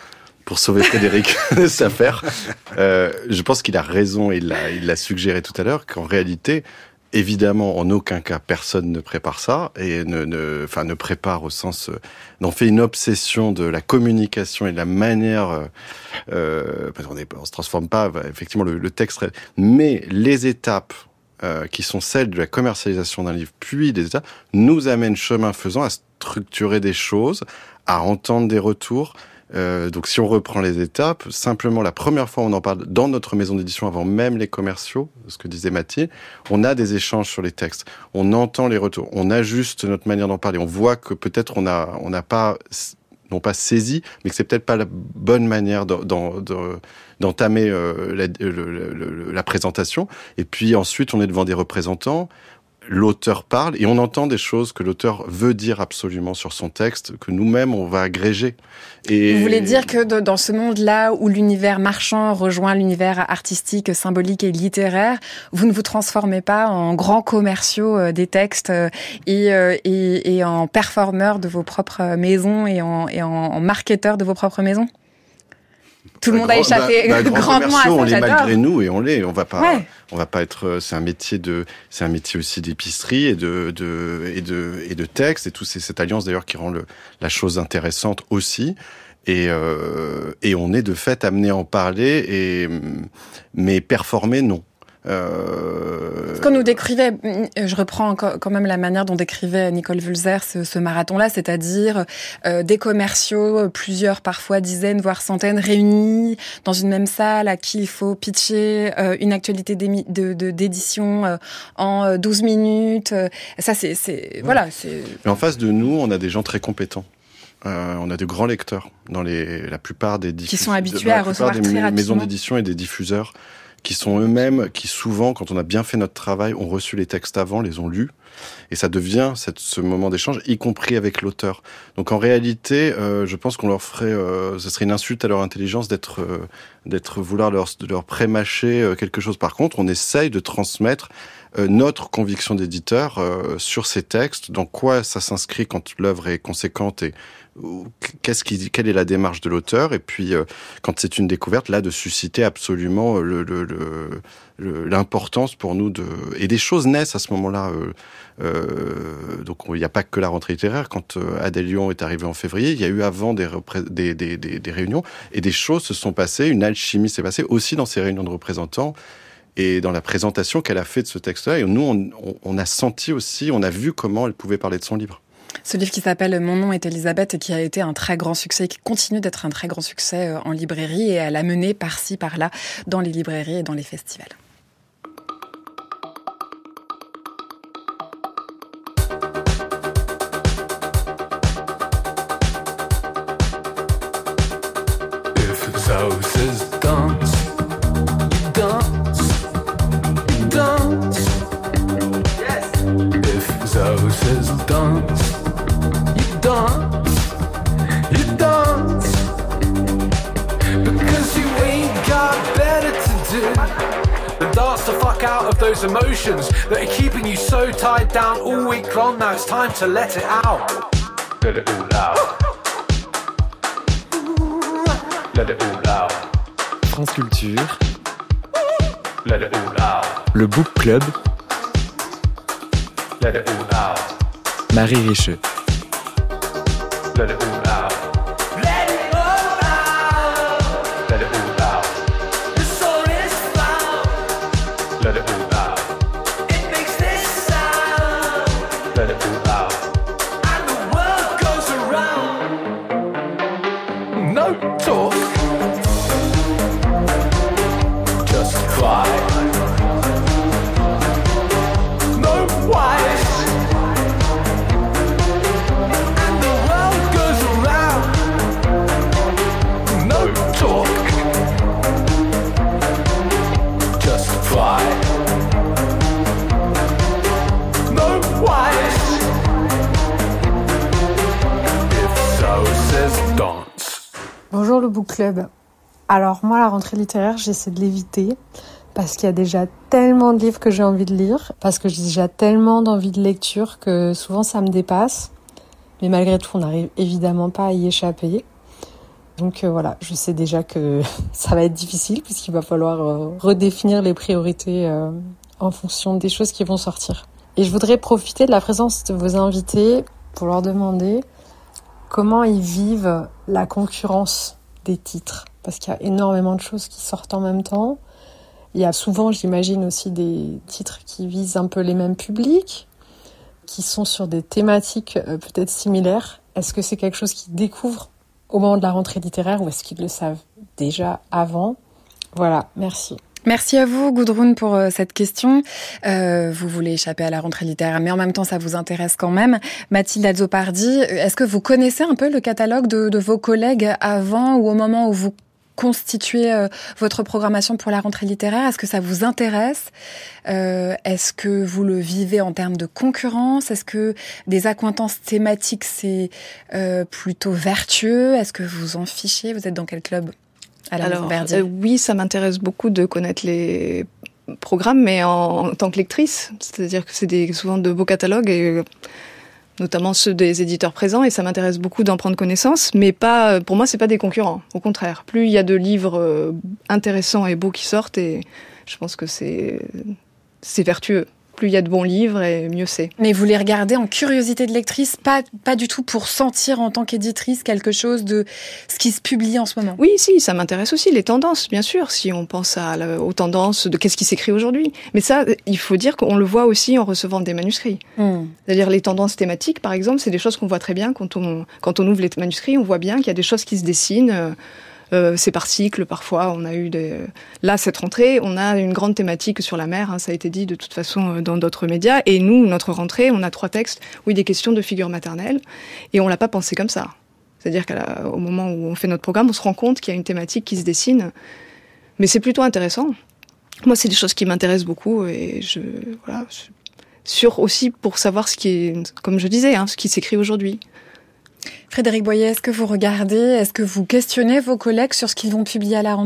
pour sauver Frédéric de cette affaire. Euh, je pense qu'il a raison, il l'a, il l'a suggéré tout à l'heure, qu'en réalité, évidemment, en aucun cas, personne ne prépare ça et ne, ne, enfin, ne prépare au sens, euh, n'en fait une obsession de la communication et de la manière, euh, euh, parce qu'on est, on se transforme pas, effectivement, le, le texte, mais les étapes euh, qui sont celles de la commercialisation d'un livre, puis des étapes, nous amènent chemin faisant à structurer des choses, à entendre des retours. Euh, donc si on reprend les étapes, simplement la première fois on en parle dans notre maison d'édition avant même les commerciaux, ce que disait Mathilde, on a des échanges sur les textes, on entend les retours, on ajuste notre manière d'en parler, on voit que peut-être on a on n'a pas non pas saisi, mais que c'est peut-être pas la bonne manière d'en, d'en, d'entamer euh, la, le, le, la présentation. Et puis ensuite on est devant des représentants. L'auteur parle et on entend des choses que l'auteur veut dire absolument sur son texte, que nous-mêmes, on va agréger. Et vous voulez dire que de, dans ce monde-là où l'univers marchand rejoint l'univers artistique, symbolique et littéraire, vous ne vous transformez pas en grands commerciaux euh, des textes euh, et, euh, et, et en performeurs de vos propres maisons et en, et en, en marketeurs de vos propres maisons ? Tout le monde a échappé bah, bah, grandement à ça, on j'adore. l'est malgré nous et on l'est. On va pas, ouais. on va pas être. C'est un métier de, c'est un métier aussi d'épicerie et de, de et de et de texte et tout. C'est cette alliance d'ailleurs qui rend le, la chose intéressante aussi. Et euh, et on est de fait amené à en parler et mais performer non. Euh... Ce qu'on nous décrivait, je reprends quand même la manière dont décrivait Nicole Vulzer ce, ce marathon-là, c'est-à-dire euh, des commerciaux, plusieurs, parfois dizaines, voire centaines, réunis dans une même salle à qui il faut pitcher euh, une actualité d'émi- de, de, d'édition euh, en douze minutes. Ça, c'est... c'est ouais. Voilà. C'est... Mais en face de nous, on a des gens très compétents. Euh, on a de grands lecteurs dans les, la plupart des diffuseurs. Qui sont habitués à recevoir très rapidement. Des maisons d'édition et des diffuseurs qui sont eux-mêmes, qui souvent, quand on a bien fait notre travail, ont reçu les textes avant, les ont lus, et ça devient cette, ce moment d'échange, y compris avec l'auteur. Donc en réalité, euh, je pense qu'on leur ferait, euh, ce serait une insulte à leur intelligence d'être, euh, d'être vouloir leur, de leur prémâcher euh, quelque chose. Par contre, on essaye de transmettre euh, notre conviction d'éditeur euh, sur ces textes, dans quoi ça s'inscrit quand l'œuvre est conséquente et qu'est-ce qui, quelle est la démarche de l'auteur, et puis euh, quand c'est une découverte, là de susciter absolument le, le, le, le, l'importance pour nous de et des choses naissent à ce moment-là. Euh, euh, donc il n'y a pas que la rentrée littéraire. Quand euh, Adèle Lyon est arrivée en février, il y a eu avant des, repré- des, des, des, des réunions et des choses se sont passées. Une alchimie s'est passée aussi dans ces réunions de représentants. Et dans la présentation qu'elle a fait de ce texte-là, et nous, on, on, on a senti aussi, on a vu comment elle pouvait parler de son livre. Ce livre qui s'appelle « Mon nom est Elisabeth » et qui a été un très grand succès, et qui continue d'être un très grand succès en librairie, et elle a mené par-ci, par-là, dans les librairies et dans les festivals. Those emotions that are keeping you so tied down all week long. Now it's time to let it out. Let it all out. Let it all out. France Culture. Let it all out. Le Book Club. Let it all out. Marie Richeux. Let it all out. Let it all out. Let it all out. The soul is found. Let it all out. Let it all out. And the world goes around. No talk. Just fly. No wise. And the world goes around. No talk. Just fly. No wise. Bonjour le Book Club. Alors moi, la rentrée littéraire, j'essaie de l'éviter parce qu'il y a déjà tellement de livres que j'ai envie de lire, parce que j'ai déjà tellement d'envie de lecture que souvent ça me dépasse. Mais malgré tout, on n'arrive évidemment pas à y échapper. Donc euh, voilà, je sais déjà que ça va être difficile puisqu'il va falloir euh, redéfinir les priorités euh, en fonction des choses qui vont sortir. Et je voudrais profiter de la présence de vos invités pour leur demander comment ils vivent la concurrence des titres. Parce qu'il y a énormément de choses qui sortent en même temps. Il y a souvent, j'imagine, aussi des titres qui visent un peu les mêmes publics, qui sont sur des thématiques euh, peut-être similaires. Est-ce que c'est quelque chose qu'ils découvrent au moment de la rentrée littéraire ou est-ce qu'ils le savent déjà avant ? Voilà, merci. Merci à vous, Gudrun, pour euh, cette question. Euh, vous voulez échapper à la rentrée littéraire, mais en même temps, ça vous intéresse quand même. Mathilde Azzopardi, est-ce que vous connaissez un peu le catalogue de, de vos collègues avant ou au moment où vous constituez euh, votre programmation pour la rentrée littéraire ? Est-ce que ça vous intéresse ? euh, Est-ce que vous le vivez en termes de concurrence ? Est-ce que des accointances thématiques, c'est euh, plutôt vertueux ? Est-ce que vous en fichez ? Vous êtes dans quel club ? Alors, euh, oui, ça m'intéresse beaucoup de connaître les programmes, mais en, en tant que lectrice. C'est-à-dire que c'est des, souvent de beaux catalogues, et euh, notamment ceux des éditeurs présents, et ça m'intéresse beaucoup d'en prendre connaissance, mais pas, pour moi, c'est pas des concurrents. Au contraire, plus il y a de livres euh, intéressants et beaux qui sortent, et je pense que c'est, c'est vertueux. Plus il y a de bons livres, et mieux c'est. Mais vous les regardez en curiosité de lectrice, pas, pas du tout pour sentir en tant qu'éditrice quelque chose de ce qui se publie en ce moment. Oui, si, ça m'intéresse aussi, les tendances, bien sûr, si on pense à la, aux tendances de qu'est-ce qui s'écrit aujourd'hui. Mais ça, il faut dire qu'on le voit aussi en recevant des manuscrits. Mm. C'est-à-dire les tendances thématiques, par exemple, c'est des choses qu'on voit très bien quand on, quand on ouvre les manuscrits, on voit bien qu'il y a des choses qui se dessinent. Euh, Euh, c'est par cycle, parfois. On a eu des... Là, cette rentrée, on a une grande thématique sur la mer, hein, ça a été dit de toute façon euh, dans d'autres médias. Et nous, notre rentrée, on a trois textes où il est question de figure maternelle. Et on l'a pas pensé comme ça. C'est-à-dire qu'au moment où on fait notre programme, on se rend compte qu'il y a une thématique qui se dessine. Mais c'est plutôt intéressant. Moi, c'est des choses qui m'intéressent beaucoup. Et je... Voilà. Je... Sur aussi pour savoir ce qui est, comme je disais, hein, ce qui s'écrit aujourd'hui. Frédéric Boyer, est-ce que vous regardez, est-ce que vous questionnez vos collègues sur ce qu'ils vont publier à la rentrée ?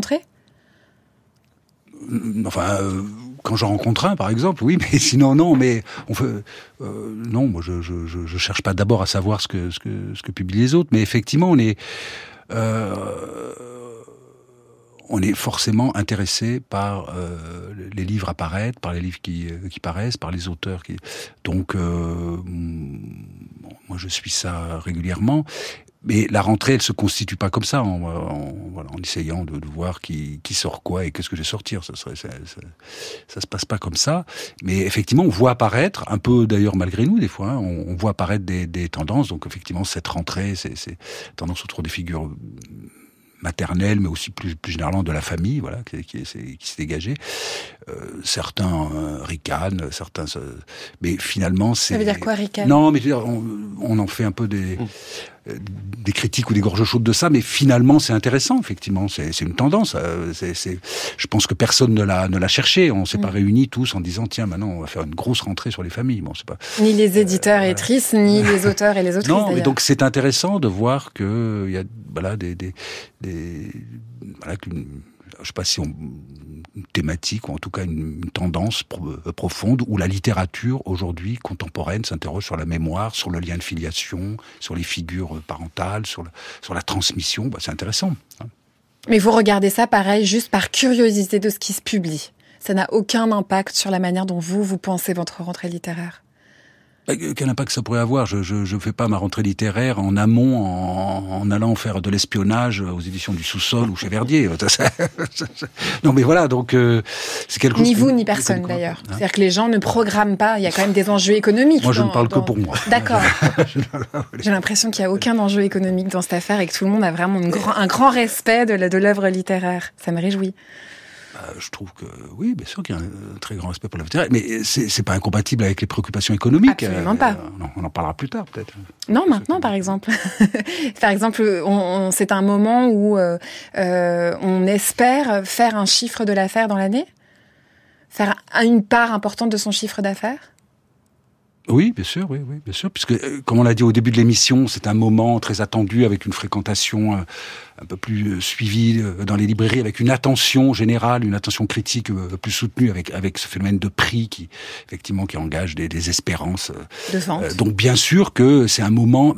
Enfin, euh, quand j'en rencontre un, par exemple, oui, mais sinon, non, mais on fait, euh, non, moi, je, je, je, je cherche pas d'abord à savoir ce que, ce que, ce que publient les autres, mais effectivement, on est, euh, on est forcément intéressé par euh, les livres à paraître, par les livres qui, qui paraissent, par les auteurs qui, donc, euh, moi, je suis ça régulièrement. Mais la rentrée, elle se constitue pas comme ça, en, en, voilà, en essayant de, de voir qui, qui sort quoi et qu'est-ce que je vais sortir. Ça, serait, ça, ça, ça se passe pas comme ça. Mais effectivement, on voit apparaître, un peu d'ailleurs malgré nous des fois, hein, on, on voit apparaître des, des tendances. Donc effectivement, cette rentrée, c'est, c'est tendance autour des figures maternelle, mais aussi plus, plus généralement de la famille, voilà, qui, qui, qui s'est dégagée. Euh, certains euh, ricanent, certains... Euh, mais finalement, c'est... Ça veut dire quoi, ricane ? Non, mais je veux dire, on, on en fait un peu des... Mmh. des critiques ou des gorges chaudes de ça, mais finalement c'est intéressant, effectivement, c'est, c'est une tendance. C'est, c'est, je pense que personne ne l'a, ne l'a cherché. On s'est mmh. pas réunis tous en disant tiens, maintenant on va faire une grosse rentrée sur les familles. Bon, c'est pas ni les éditeurs euh, et autrices, voilà. Ni les auteurs et les autrices. Non, mais donc c'est intéressant de voir que il y a voilà des des, des voilà qu'une, je sais pas si on une thématique, ou en tout cas une, une tendance pro, profonde, où la littérature, aujourd'hui, contemporaine, s'interroge sur la mémoire, sur le lien de filiation, sur les figures parentales, sur, le, sur la transmission. Bah, c'est intéressant. Hein. Mais vous regardez ça, pareil, juste par curiosité de ce qui se publie. Ça n'a aucun impact sur la manière dont vous, vous pensez votre rentrée littéraire. Quel impact ça pourrait avoir ? Je je je fais pas ma rentrée littéraire en amont, en, en allant faire de l'espionnage aux éditions du Sous-sol ou chez Verdier. Non mais voilà, donc euh, c'est quelque chose. Ni vous ni personne d'ailleurs. Hein. C'est-à-dire que les gens ne programment pas. Il y a quand même des enjeux économiques. Moi, je dans, ne parle dans... que pour moi. D'accord. J'ai l'impression qu'il y a aucun enjeu économique dans cette affaire et que tout le monde a vraiment une grand, un grand respect de, la, de l'œuvre littéraire. Ça me réjouit. Euh, je trouve que oui, bien sûr qu'il y a un très grand respect pour la littérature, mais c'est, c'est pas incompatible avec les préoccupations économiques. Absolument pas. Euh, on en parlera plus tard, peut-être. Non, maintenant, par exemple. Par exemple, on, on, c'est un moment où euh, euh, on espère faire un chiffre de l'affaire dans l'année, faire une part importante de son chiffre d'affaires. Oui, bien sûr, oui, oui, bien sûr, puisque comme on l'a dit au début de l'émission, c'est un moment très attendu avec une fréquentation euh, un peu plus euh, suivie euh, dans les librairies, avec une attention générale, une attention critique euh, plus soutenue, avec avec ce phénomène de prix qui effectivement qui engage des, des espérances. De vente. Euh, donc bien sûr que c'est un moment, même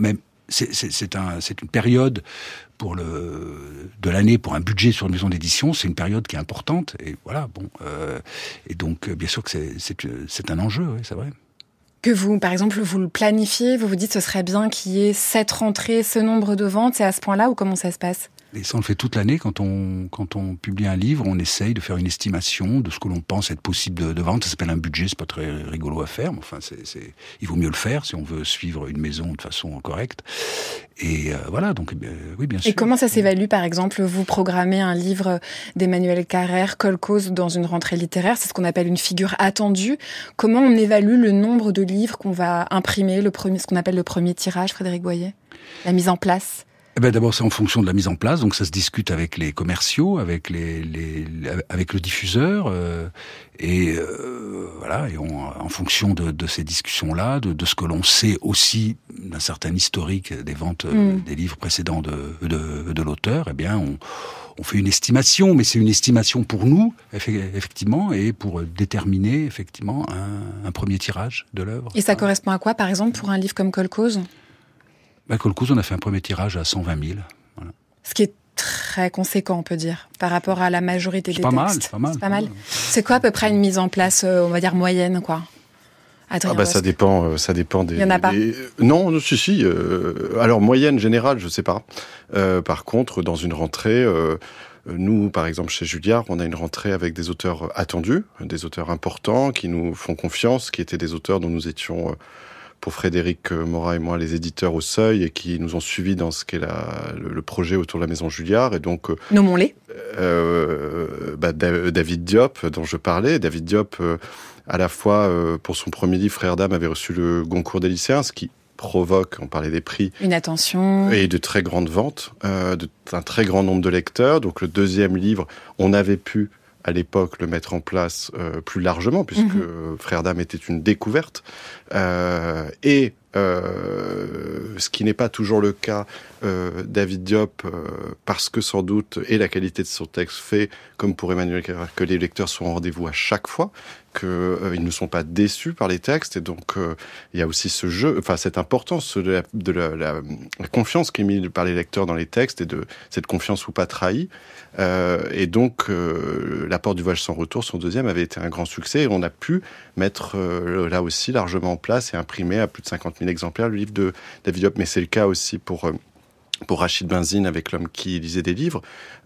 c'est, c'est, c'est, un, c'est une période pour le, de l'année, pour un budget sur une maison d'édition, c'est une période qui est importante. Et voilà, bon. Euh, et donc, bien sûr que c'est, c'est, c'est un enjeu, oui, c'est vrai. Que vous, par exemple, vous le planifiez, vous vous dites ce serait bien qu'il y ait cette rentrée, ce nombre de ventes, c'est à ce point-là ou comment ça se passe ? Et ça, on le fait toute l'année. Quand on, quand on publie un livre, on essaye de faire une estimation de ce que l'on pense être possible de, de vendre. Ça s'appelle un budget, c'est pas très rigolo à faire, mais enfin, c'est, c'est, il vaut mieux le faire si on veut suivre une maison de façon correcte. Et euh, voilà, donc, euh, oui, bien sûr. Et comment ça s'évalue, par exemple, vous programmez un livre d'Emmanuel Carrère, Kolkhoz, dans une rentrée littéraire, c'est ce qu'on appelle une figure attendue. Comment on évalue le nombre de livres qu'on va imprimer, le premier, ce qu'on appelle le premier tirage, Frédéric Boyer ? La mise en place ? Eh ben d'abord, c'est en fonction de la mise en place, donc ça se discute avec les commerciaux, avec les, les avec le diffuseur, euh, et euh, voilà, et on, en fonction de, de ces discussions-là, de, de ce que l'on sait aussi d'un certain historique des ventes mmh. des livres précédents de, de, de l'auteur, eh bien, on, on fait une estimation, mais c'est une estimation pour nous, effectivement, et pour déterminer effectivement un, un premier tirage de l'œuvre. Et ça correspond à quoi, par exemple, pour un livre comme Kolkhoz ? Bah, Kolkhoz, on a fait un premier tirage à cent vingt mille. Voilà. Ce qui est très conséquent, on peut dire, par rapport à la majorité c'est des pas textes. Mal, c'est pas mal. C'est pas mal. C'est quoi à peu près une mise en place, on va dire, moyenne, quoi ? Adrien, ah bah ça dépend, euh, ça dépend des. Il y en a pas. Des... Non, non, si, si. Euh, alors moyenne générale, je sais pas. Euh, par contre, dans une rentrée, euh, nous, par exemple, chez Julliard, on a une rentrée avec des auteurs attendus, des auteurs importants qui nous font confiance, qui étaient des auteurs dont nous étions. Euh, pour Frédéric Morat et moi, les éditeurs au Seuil, et qui nous ont suivis dans ce qu'est la, le, le projet autour de la Maison Julliard. Et donc, nommons-les. Euh, bah, David Diop, dont je parlais. David Diop, euh, à la fois, euh, pour son premier livre, Frères d'âme, avait reçu le Goncourt des lycéens, ce qui provoque, on parlait des prix. Une attention. Et de très grandes ventes, euh, d'un très grand nombre de lecteurs. Donc, le deuxième livre, on avait pu à l'époque le mettre en place euh, plus largement, puisque mmh. Frères d'âme était une découverte. Euh, et euh, ce qui n'est pas toujours le cas, euh, David Diop, euh, parce que sans doute, et la qualité de son texte fait, comme pour Emmanuel Carrère, que les lecteurs sont au rendez-vous à chaque fois, qu'ils euh, ne sont pas déçus par les textes, et donc euh, il y a aussi ce jeu, enfin cette importance de la, de la, la, la confiance qui est mise par les lecteurs dans les textes, et de cette confiance ou pas trahie. Euh, et donc, euh, La Porte du Voyage sans retour, son deuxième, avait été un grand succès, et on a pu mettre euh, là aussi largement en place et imprimer à plus de cinquante mille exemplaires le livre de David Diop. Mais c'est le cas aussi pour... Euh, pour Rachid Benzine, avec L'homme qui lisait des livres,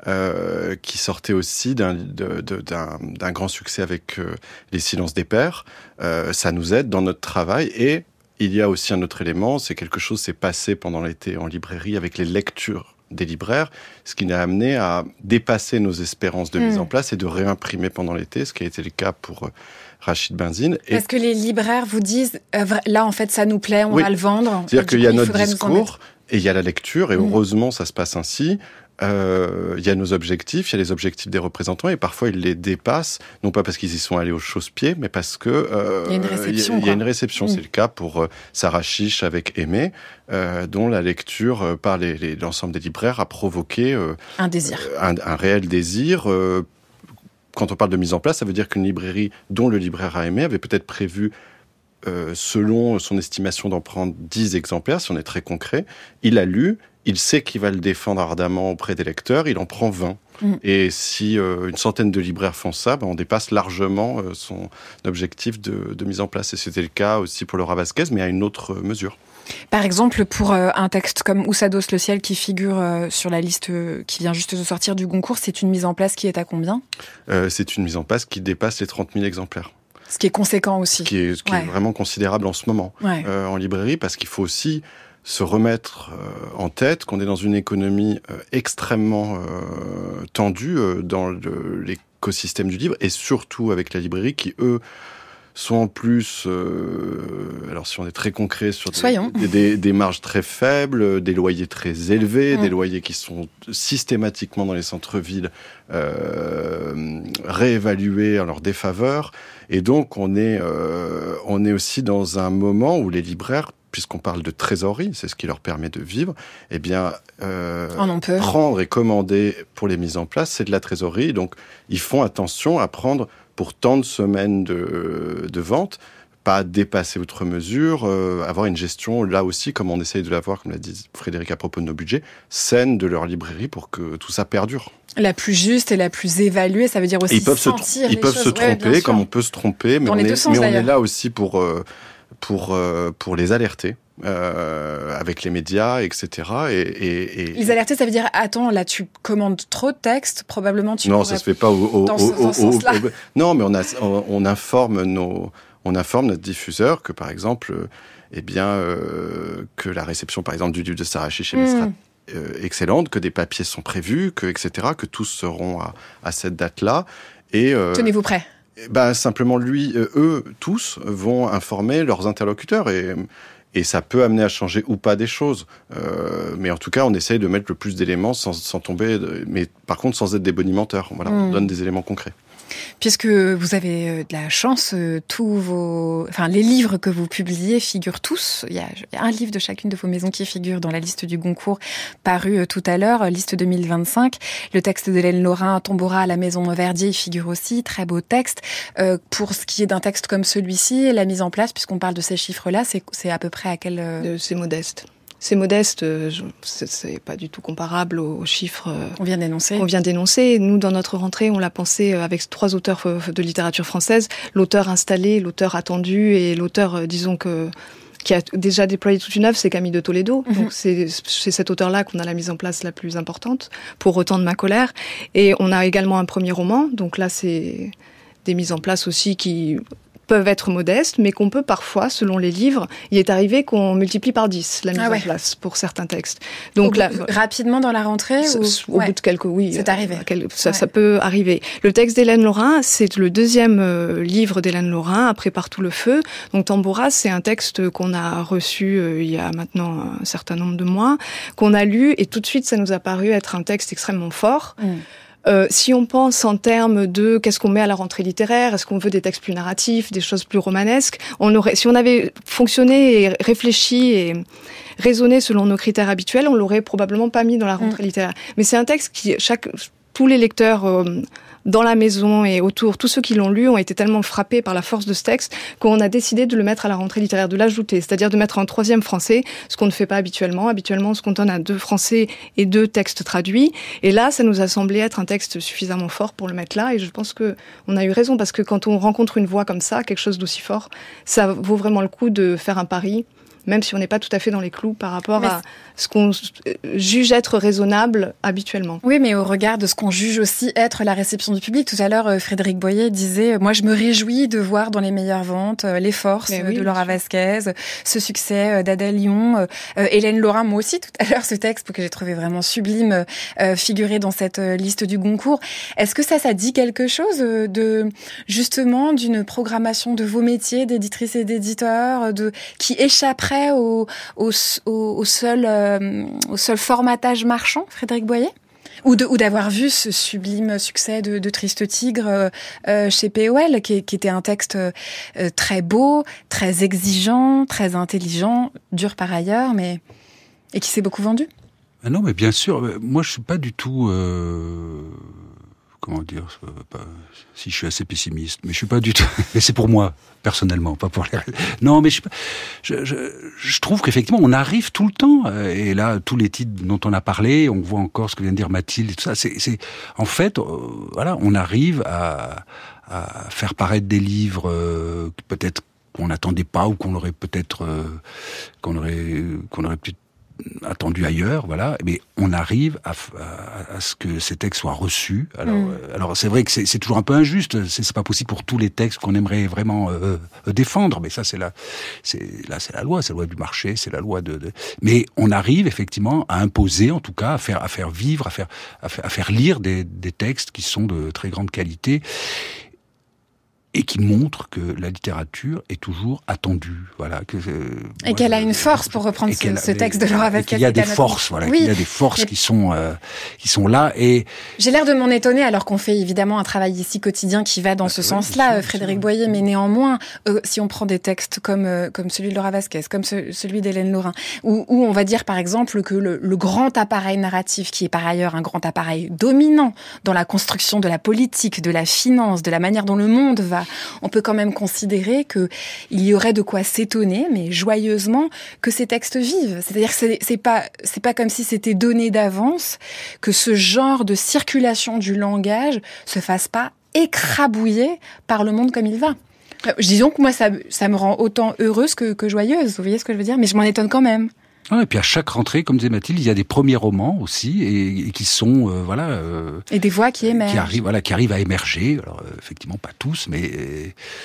euh, qui sortait aussi d'un, de, de, d'un, d'un grand succès avec euh, Les Silences des Pères. Euh, ça nous aide dans notre travail. Et il y a aussi un autre élément, c'est quelque chose qui s'est passé pendant l'été en librairie avec les lectures des libraires, ce qui nous a amené à dépasser nos espérances de mmh. mise en place et de réimprimer pendant l'été, ce qui a été le cas pour euh, Rachid Benzine. Et... Est-ce que les libraires vous disent, euh, là en fait ça nous plaît, on oui. va le vendre ? C'est-à-dire qu'il y a notre discours... Et il y a la lecture, et heureusement, ça se passe ainsi. Euh, il y a nos objectifs, il y a les objectifs des représentants, et parfois ils les dépassent, non pas parce qu'ils y sont allés au chausse-pied, mais parce que euh, il y a une réception. Il y a, il y a une réception. Mmh. C'est le cas pour euh, Sarah Chiche avec Aimé, euh, dont la lecture euh, par les, les, l'ensemble des libraires a provoqué euh, un désir, euh, un, un réel désir. Euh, quand on parle de mise en place, ça veut dire qu'une librairie dont le libraire a aimé avait peut-être prévu. Euh, selon son estimation d'en prendre dix exemplaires, si on est très concret, il a lu, il sait qu'il va le défendre ardemment auprès des lecteurs, il en prend vingt. Mmh. Et si euh, une centaine de libraires font ça, ben on dépasse largement euh, son objectif de, de mise en place. Et c'était le cas aussi pour Laura Vasquez, mais à une autre mesure. Par exemple, pour euh, un texte comme Oussados le ciel qui figure euh, sur la liste euh, qui vient juste de sortir du Goncourt, c'est une mise en place qui est à combien ? euh, C'est une mise en place qui dépasse les trente mille exemplaires. Ce qui est conséquent aussi. Ce qui est, ce qui ouais. est vraiment considérable en ce moment ouais. euh, en librairie, parce qu'il faut aussi se remettre euh, en tête qu'on est dans une économie euh, extrêmement euh, tendue euh, dans le, l'écosystème du livre, et surtout avec la librairie qui, eux, sont en plus, euh, alors si on est très concret, sur des, des, des, des marges très faibles, des loyers très élevés, mmh. des loyers qui sont systématiquement dans les centres-villes euh, réévalués en leur défaveur. Et donc on est, euh, on est aussi dans un moment où les libraires, puisqu'on parle de trésorerie, c'est ce qui leur permet de vivre, eh bien, euh, prendre et commander pour les mises en place, c'est de la trésorerie. Donc ils font attention à prendre pour tant de semaines de, de vente, pas dépasser outre mesure, euh, avoir une gestion, là aussi, comme on essaye de l'avoir, comme l'a dit Frédéric à propos de nos budgets, saine de leur librairie pour que tout ça perdure. La plus juste et la plus évaluée, ça veut dire aussi ils peuvent sentir se, les Ils peuvent choses. se tromper, ouais, comme on peut se tromper, mais, Dans on, les deux est, sens, mais on d'ailleurs. est là aussi pour, euh, pour, euh, pour les alerter. Euh, avec les médias, et cetera. Et, et, et... Les alerter, ça veut dire attends, là tu commandes trop de textes, probablement tu. Non, ça se fait pas au, au, dans au, ce, dans au, ce sens-là. au, au non, mais on, a, on, on informe nos, on informe notre diffuseur que par exemple, euh, eh bien, euh, que la réception, par exemple, du livre de Sarah Chiche Mm. sera euh, excellente, que des papiers sont prévus, que et cetera. Que tous seront à, à cette date-là. Et euh, tenez-vous prêts. Ben simplement, lui, euh, eux, tous vont informer leurs interlocuteurs et Et ça peut amener à changer ou pas des choses. Euh, mais en tout cas, on essaye de mettre le plus d'éléments sans, sans tomber, mais par contre sans être des bonimenteurs. Voilà, mmh. On donne des éléments concrets. Puisque vous avez de la chance, tous vos, enfin les livres que vous publiez figurent tous. Il y a un livre de chacune de vos maisons qui figure dans la liste du Goncourt paru tout à l'heure, liste deux mille vingt-cinq. Le texte d'Hélène Laurin, Tombora à la Maison Verdier, il figure aussi, très beau texte. Euh, pour ce qui est d'un texte comme celui-ci, la mise en place, puisqu'on parle de ces chiffres-là, c'est, c'est à peu près à quel... Euh, c'est modeste. C'est modeste, c'est pas du tout comparable aux chiffres on vient d'énoncer. qu'on vient d'énoncer. Nous, dans notre rentrée, on l'a pensé avec trois auteurs de littérature française, l'auteur installé, l'auteur attendu et l'auteur, disons que qui a déjà déployé toute une œuvre, c'est Camille de Toledo. Mm-hmm. Donc c'est chez cet auteur-là qu'on a la mise en place la plus importante, pour Autant de ma colère. Et on a également un premier roman, donc là c'est des mises en place aussi qui peuvent être modestes, mais qu'on peut parfois, selon les livres, il est arrivé qu'on multiplie par dix la mise ah ouais. en place pour certains textes. Donc au là, bout, rapidement dans la rentrée ou... Au ouais. bout de quelques... Oui, c'est arrivé. Euh, quel... ça, ouais. ça peut arriver. Le texte d'Hélène Laurin, c'est le deuxième euh, livre d'Hélène Laurin, après Partout le feu. Donc Tambora, c'est un texte qu'on a reçu euh, il y a maintenant un certain nombre de mois, qu'on a lu, et tout de suite, ça nous a paru être un texte extrêmement fort. Mm. Euh, si on pense en termes de qu'est-ce qu'on met à la rentrée littéraire, est-ce qu'on veut des textes plus narratifs, des choses plus romanesques, on aurait, si on avait fonctionné et réfléchi et raisonné selon nos critères habituels, on l'aurait probablement pas mis dans la rentrée mmh. littéraire. Mais c'est un texte qui, chaque, tous les lecteurs euh, dans la maison et autour, tous ceux qui l'ont lu ont été tellement frappés par la force de ce texte qu'on a décidé de le mettre à la rentrée littéraire, de l'ajouter, c'est-à-dire de mettre en troisième français, ce qu'on ne fait pas habituellement. Habituellement, on se cantonne à deux français et deux textes traduits. Et là, ça nous a semblé être un texte suffisamment fort pour le mettre là. Et je pense que on a eu raison, parce que quand on rencontre une voix comme ça, quelque chose d'aussi fort, ça vaut vraiment le coup de faire un pari, même si on n'est pas tout à fait dans les clous par rapport mais à ce qu'on juge être raisonnable habituellement. Oui, mais au regard de ce qu'on juge aussi être la réception du public. Tout à l'heure, Frédéric Boyer disait « Moi, je me réjouis de voir dans les meilleures ventes les forces oui, de Laura Vasquez, ce succès d'Adèle Lyon, euh, Hélène Laurin, moi aussi, tout à l'heure, ce texte que j'ai trouvé vraiment sublime, euh, figuré dans cette liste du Goncourt. Est-ce que ça, ça dit quelque chose de, justement, d'une programmation de vos métiers, d'éditrices et d'éditeurs, de, qui échapperait Au, au, au, seul, euh, au seul formatage marchand, Frédéric Boyer, ou, de, ou d'avoir vu ce sublime succès de, de Triste Tigre euh, chez P O L, qui, qui était un texte euh, très beau, très exigeant, très intelligent, dur par ailleurs, mais et qui s'est beaucoup vendu. Ah non, mais bien sûr, moi je suis pas du tout... Euh... Comment dire, pas, si je suis assez pessimiste, mais je suis pas du tout. Mais c'est pour moi personnellement, pas pour les. Non, mais je, je, je, je trouve qu'effectivement on arrive tout le temps. Et là, tous les titres dont on a parlé, on voit encore ce que vient de dire Mathilde et tout ça. C'est, c'est en fait, euh, voilà, on arrive à, à faire paraître des livres euh, peut-être qu'on n'attendait pas ou qu'on aurait peut-être euh, qu'on aurait qu'on aurait peut-être attendu ailleurs, voilà, mais on arrive à, à, à ce que ces textes soient reçus. Alors, mmh. euh, alors c'est vrai que c'est, c'est toujours un peu injuste. C'est, c'est pas possible pour tous les textes qu'on aimerait vraiment euh, euh, défendre, mais ça c'est la, c'est là c'est la loi, c'est la loi du marché, c'est la loi de, de. Mais on arrive effectivement à imposer, en tout cas, à faire, à faire vivre, à faire, à faire, à faire lire des, des textes qui sont de très grande qualité. Et qui montre que la littérature est toujours attendue, voilà. Que, euh, et moi, qu'elle je, a une force, pour reprendre ce, ce texte de Laura Vasquez. Il y a des forces, voilà. Oui. Il y a des forces qui sont euh, qui sont là. Et j'ai l'air de m'en étonner, alors qu'on fait évidemment un travail ici quotidien qui va dans ah, ce oui, sens-là, sûr, Frédéric sûr. Boyer. Mais néanmoins, euh, si on prend des textes comme euh, comme celui de Laura Vasquez, comme ce, celui d'Hélène Laurin, où, où on va dire par exemple que le, le grand appareil narratif, qui est par ailleurs un grand appareil dominant dans la construction de la politique, de la finance, de la manière dont le monde va on peut quand même considérer que il y aurait de quoi s'étonner, mais joyeusement, que ces textes vivent. C'est-à-dire que c'est, c'est pas, c'est pas comme si c'était donné d'avance, que ce genre de circulation du langage se fasse pas écrabouiller par le monde comme il va. Disons que moi, ça, ça me rend autant heureuse que, que joyeuse, vous voyez ce que je veux dire? Mais je m'en étonne quand même. Ah, et puis à chaque rentrée, comme disait Mathilde, il y a des premiers romans aussi, et, et qui sont, euh, voilà... Euh, et des voix qui émergent. Qui arrivent, voilà, qui arrivent à émerger. Alors, euh, effectivement, pas tous, mais... Euh,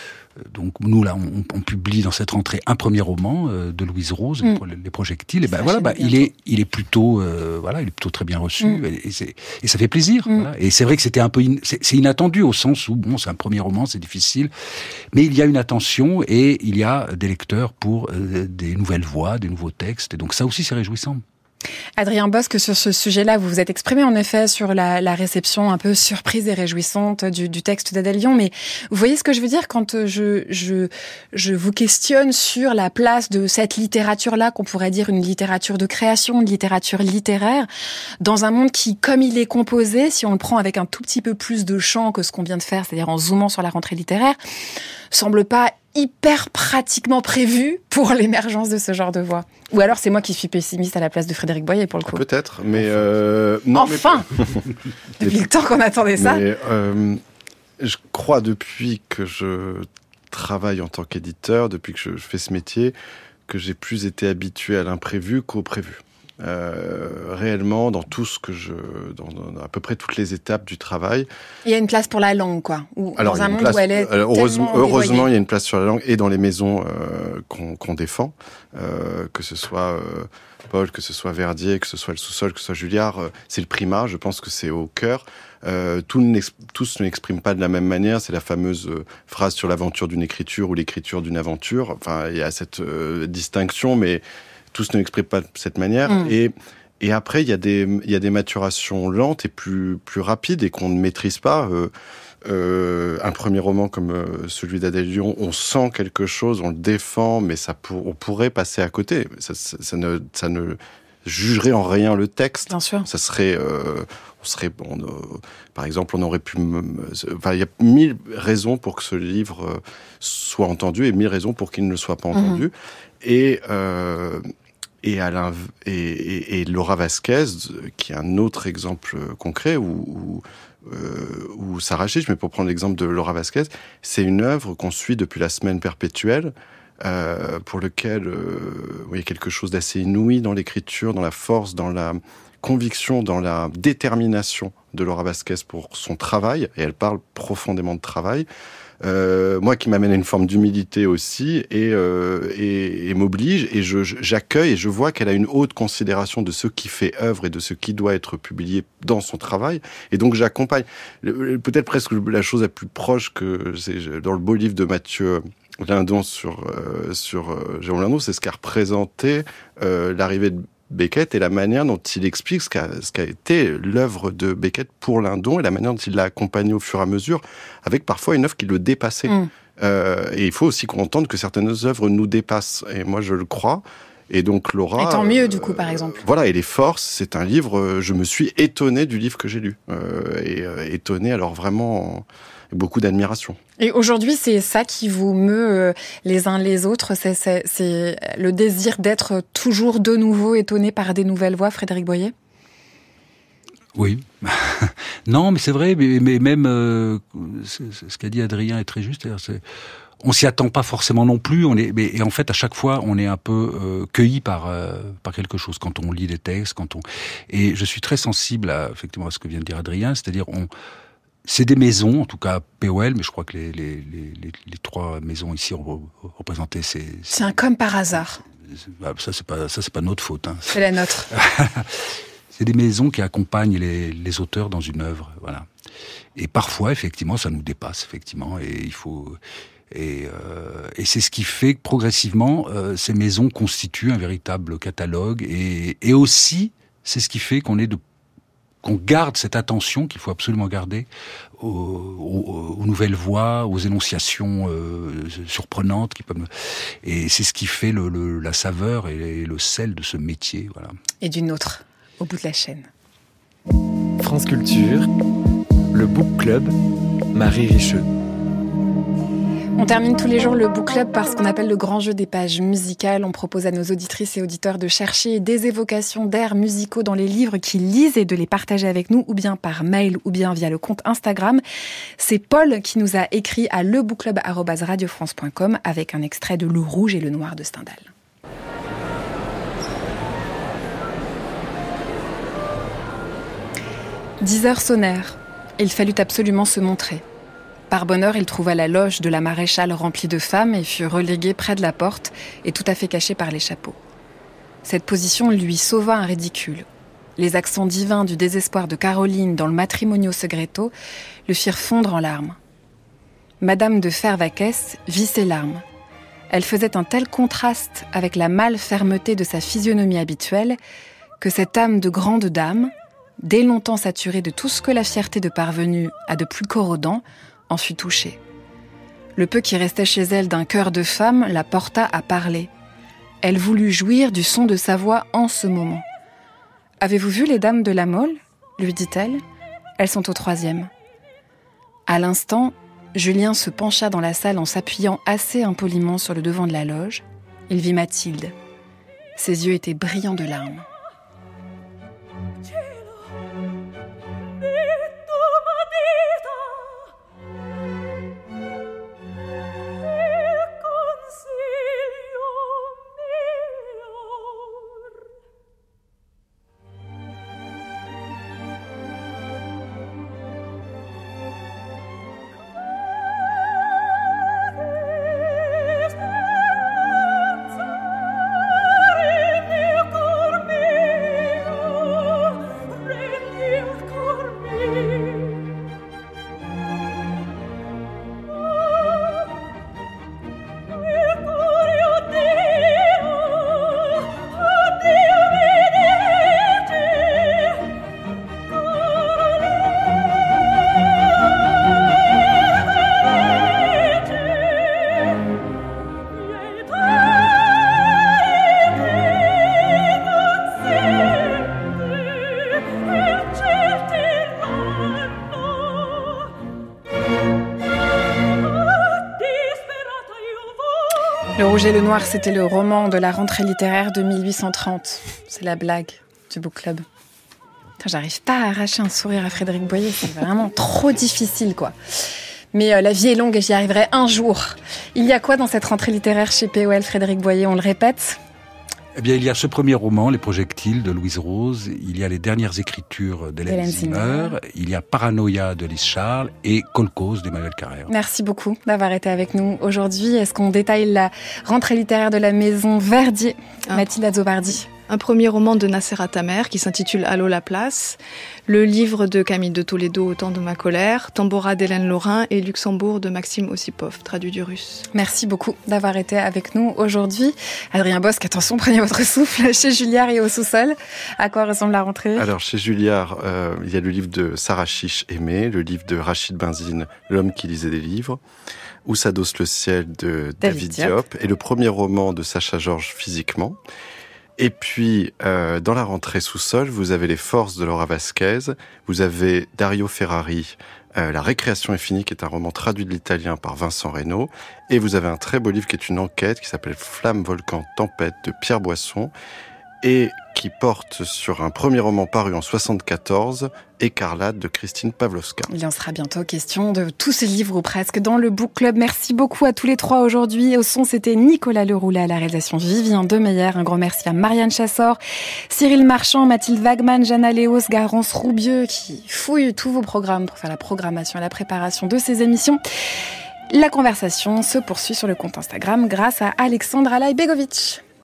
donc nous là, on, on publie dans cette rentrée un premier roman euh, de Louise Rose, mm. pour les, les projectiles. Et ben voilà, bah, il est, il est plutôt, euh, voilà, il est plutôt très bien reçu, mm. et, et, c'est, et ça fait plaisir. Mm. Voilà. Et c'est vrai que c'était un peu, in, c'est, c'est inattendu au sens où bon, c'est un premier roman, c'est difficile, mais il y a une attention et il y a des lecteurs pour euh, des nouvelles voix, des nouveaux textes. Et donc ça aussi, c'est réjouissant. Adrien Bosc, sur ce sujet-là, vous vous êtes exprimé en effet sur la, la réception un peu surprise et réjouissante du, du texte d'Adèle Lyon, mais vous voyez ce que je veux dire quand je, je, je vous questionne sur la place de cette littérature-là, qu'on pourrait dire une littérature de création, une littérature littéraire, dans un monde qui, comme il est composé, si on le prend avec un tout petit peu plus de champ que ce qu'on vient de faire, c'est-à-dire en zoomant sur la rentrée littéraire, semble pas hyper pratiquement prévu pour l'émergence de ce genre de voix. Ou alors c'est moi qui suis pessimiste à la place de Frédéric Boyer pour le coup. Peut-être, mais... Euh, non, enfin mais... Depuis le temps qu'on attendait ça. Mais, euh, je crois depuis que je travaille en tant qu'éditeur, depuis que je fais ce métier, que j'ai plus été habitué à l'imprévu qu'au prévu. Euh, réellement dans tout ce que je, dans, dans à peu près toutes les étapes du travail. Il y a une place pour la langue, quoi. Ou alors, dans un monde place, où elle est alors, heureusement, tellement heureusement, il y a une place sur la langue et dans les maisons euh, qu'on, qu'on défend, euh, que ce soit euh, Paul, que ce soit Verdier, que ce soit le Sous-sol, que ce soit Julliard, euh, c'est le primat. Je pense que c'est au cœur. Euh, tout tous ne l'expriment pas de la même manière. C'est la fameuse euh, phrase sur l'aventure d'une écriture ou l'écriture d'une aventure. Enfin, il y a cette euh, distinction, mais tous ne l'expriment pas de cette manière. Mmh. Et, et après, il y a des, il y a des maturations lentes et plus, plus rapides et qu'on ne maîtrise pas. Euh, euh, un premier roman comme euh, celui d'Adèle Lyon, on sent quelque chose, on le défend, mais ça pour, on pourrait passer à côté. Ça, ça, ça, ne, ça ne jugerait en rien le texte. Bien sûr. Ça serait... Euh, on serait, on, euh, par exemple, on aurait pu... Enfin, il y a mille raisons pour que ce livre euh, soit entendu et mille raisons pour qu'il ne le soit pas entendu. Mmh. Et... Euh, Et, Alain, et, et, et Laura Vasquez, qui est un autre exemple concret, où, où, euh, où Sarah Chiche, mais pour prendre l'exemple de Laura Vasquez, c'est une œuvre qu'on suit depuis la semaine perpétuelle, euh, pour lequel euh, il y a quelque chose d'assez inouï dans l'écriture, dans la force, dans la conviction, dans la détermination de Laura Vasquez pour son travail, et elle parle profondément de travail. Euh, moi qui m'amène à une forme d'humilité aussi et, euh, et, et m'oblige et je, j'accueille et je vois qu'elle a une haute considération de ce qui fait œuvre et de ce qui doit être publié dans son travail et donc j'accompagne. Le, peut-être presque la chose la plus proche que c'est dans le beau livre de Mathieu Lindon sur, euh, sur euh, Jérôme Lindon, c'est ce qu'a représenté euh, l'arrivée de Beckett et la manière dont il explique ce qu'a, ce qu'a été l'œuvre de Beckett pour Lindon et la manière dont il l'a accompagné au fur et à mesure, avec parfois une œuvre qui le dépassait. Mmh. Euh, et il faut aussi qu'on entende que certaines œuvres nous dépassent. Et moi, je le crois. Et donc, Laura... Et tant mieux, euh, du coup, par exemple. Voilà, et Les Forces, c'est un livre... Euh, je me suis étonné du livre que j'ai lu. Euh, et euh, étonné, alors vraiment... beaucoup d'admiration. Et aujourd'hui, c'est ça qui vous meut euh, les uns les autres, c'est, c'est, c'est le désir d'être toujours de nouveau étonné par des nouvelles voix, Frédéric Boyer ? Oui. Non, mais c'est vrai, mais, mais même euh, c'est, c'est, ce qu'a dit Adrien est très juste. C'est, on s'y attend pas forcément non plus. On est, mais, et en fait, à chaque fois, on est un peu euh, cueilli par euh, par quelque chose quand on lit les textes, quand on. Et je suis très sensible à effectivement à ce que vient de dire Adrien, c'est-à-dire on. C'est des maisons, en tout cas P O L, mais je crois que les, les, les, les trois maisons ici représentées, c'est... C'est, c'est un comme par hasard. Ça, c'est pas, ça, c'est pas notre faute. Hein. C'est la nôtre. C'est des maisons qui accompagnent les, les auteurs dans une œuvre, voilà. Et parfois, effectivement, ça nous dépasse, effectivement, et il faut... Et, euh, et c'est ce qui fait que, progressivement, euh, ces maisons constituent un véritable catalogue, et, et aussi, c'est ce qui fait qu'on est de qu'on garde cette attention qu'il faut absolument garder aux, aux, aux nouvelles voix, aux énonciations euh, surprenantes qui peuvent. Et c'est ce qui fait le, le, la saveur et le sel de ce métier, voilà. Et d'une autre, au bout de la chaîne. France Culture, le Book Club, Marie Richeux. On termine tous les jours le Book Club par ce qu'on appelle le grand jeu des pages musicales. On propose à nos auditrices et auditeurs de chercher des évocations d'airs musicaux dans les livres qu'ils lisent et de les partager avec nous, ou bien par mail, ou bien via le compte Instagram. C'est Paul qui nous a écrit à lebookclub arobase radiofrance point com avec un extrait de Le Rouge et le Noir de Stendhal. Dix heures sonnèrent. Il fallut absolument se montrer. Par bonheur, il trouva la loge de la maréchale remplie de femmes et fut relégué près de la porte et tout à fait caché par les chapeaux. Cette position lui sauva un ridicule. Les accents divins du désespoir de Caroline dans le Matrimonio Segreto le firent fondre en larmes. Madame de Fervaques vit ses larmes. Elle faisait un tel contraste avec la mâle fermeté de sa physionomie habituelle que cette âme de grande dame, dès longtemps saturée de tout ce que la fierté de parvenue a de plus corrodant, en fut touchée. Le peu qui restait chez elle d'un cœur de femme la porta à parler. Elle voulut jouir du son de sa voix en ce moment. « Avez-vous vu les dames de la Mole ?» lui dit-elle. « Elles sont au troisième. » À l'instant, Julien se pencha dans la salle en s'appuyant assez impoliment sur le devant de la loge. Il vit Mathilde. Ses yeux étaient brillants de larmes. Le Rouge et le Noir, c'était le roman de la rentrée littéraire de mille huit cent trente. C'est la blague du Book Club. Putain, j'arrive pas à arracher un sourire à Frédéric Boyer, c'est vraiment trop difficile, quoi. Mais euh, la vie est longue et j'y arriverai un jour. Il y a quoi dans cette rentrée littéraire chez P O L, Frédéric Boyer, on le répète ? Eh bien, il y a ce premier roman, Les Projectiles, de Louise Rose. Il y a les dernières écritures d'Hélène Zimmer. Il y a Paranoia de Lise Charles et Kolkhoz d'Emmanuel Carrère. Merci beaucoup d'avoir été avec nous aujourd'hui. Est-ce qu'on détaille la rentrée littéraire de la maison Verdier, ah. Mathilde Azzopardi? Un premier roman de Nasser Atamer qui s'intitule Allô la place, le livre de Camille de Toledo, Au temps de ma colère, Tambora d'Hélène Laurin et Luxembourg de Maxime Ossipov, traduit du russe. Merci beaucoup d'avoir été avec nous aujourd'hui. Adrien Bosc, attention, prenez votre souffle. Chez Julliard et au sous-sol, à quoi ressemble la rentrée? Alors, chez Julliard, euh, il y a le livre de Sarah Chiche, Aimé, le livre de Rachid Benzine, L'homme qui lisait des livres, Où s'adosse le ciel de David, David Diop, Diop, et le premier roman de Sacha Georges, Physiquement. Et puis, euh, dans la rentrée sous-sol, vous avez Les Forces de Laura Vasquez, vous avez Dario Ferrari, euh, La récréation est finie, qui est un roman traduit de l'italien par Vincent Reynaud, et vous avez un très beau livre qui est une enquête qui s'appelle Flamme, Volcan, Tempête de Pierre Boisson, et qui porte sur un premier roman paru en soixante-quatorze, Écarlate de Christine Pavlovska. Il en sera bientôt question de tous ces livres ou presque dans le Book Club. Merci beaucoup à tous les trois aujourd'hui. Au son, c'était Nicolas Leroulet, à la réalisation Vivien Demeyer. Un grand merci à Marianne Chassor, Cyril Marchand, Mathilde Wagman, Jana Léos, Garance Roubieux qui fouillent tous vos programmes pour faire la programmation et la préparation de ces émissions. La conversation se poursuit sur le compte Instagram grâce à Alexandre Alaï-Begovic.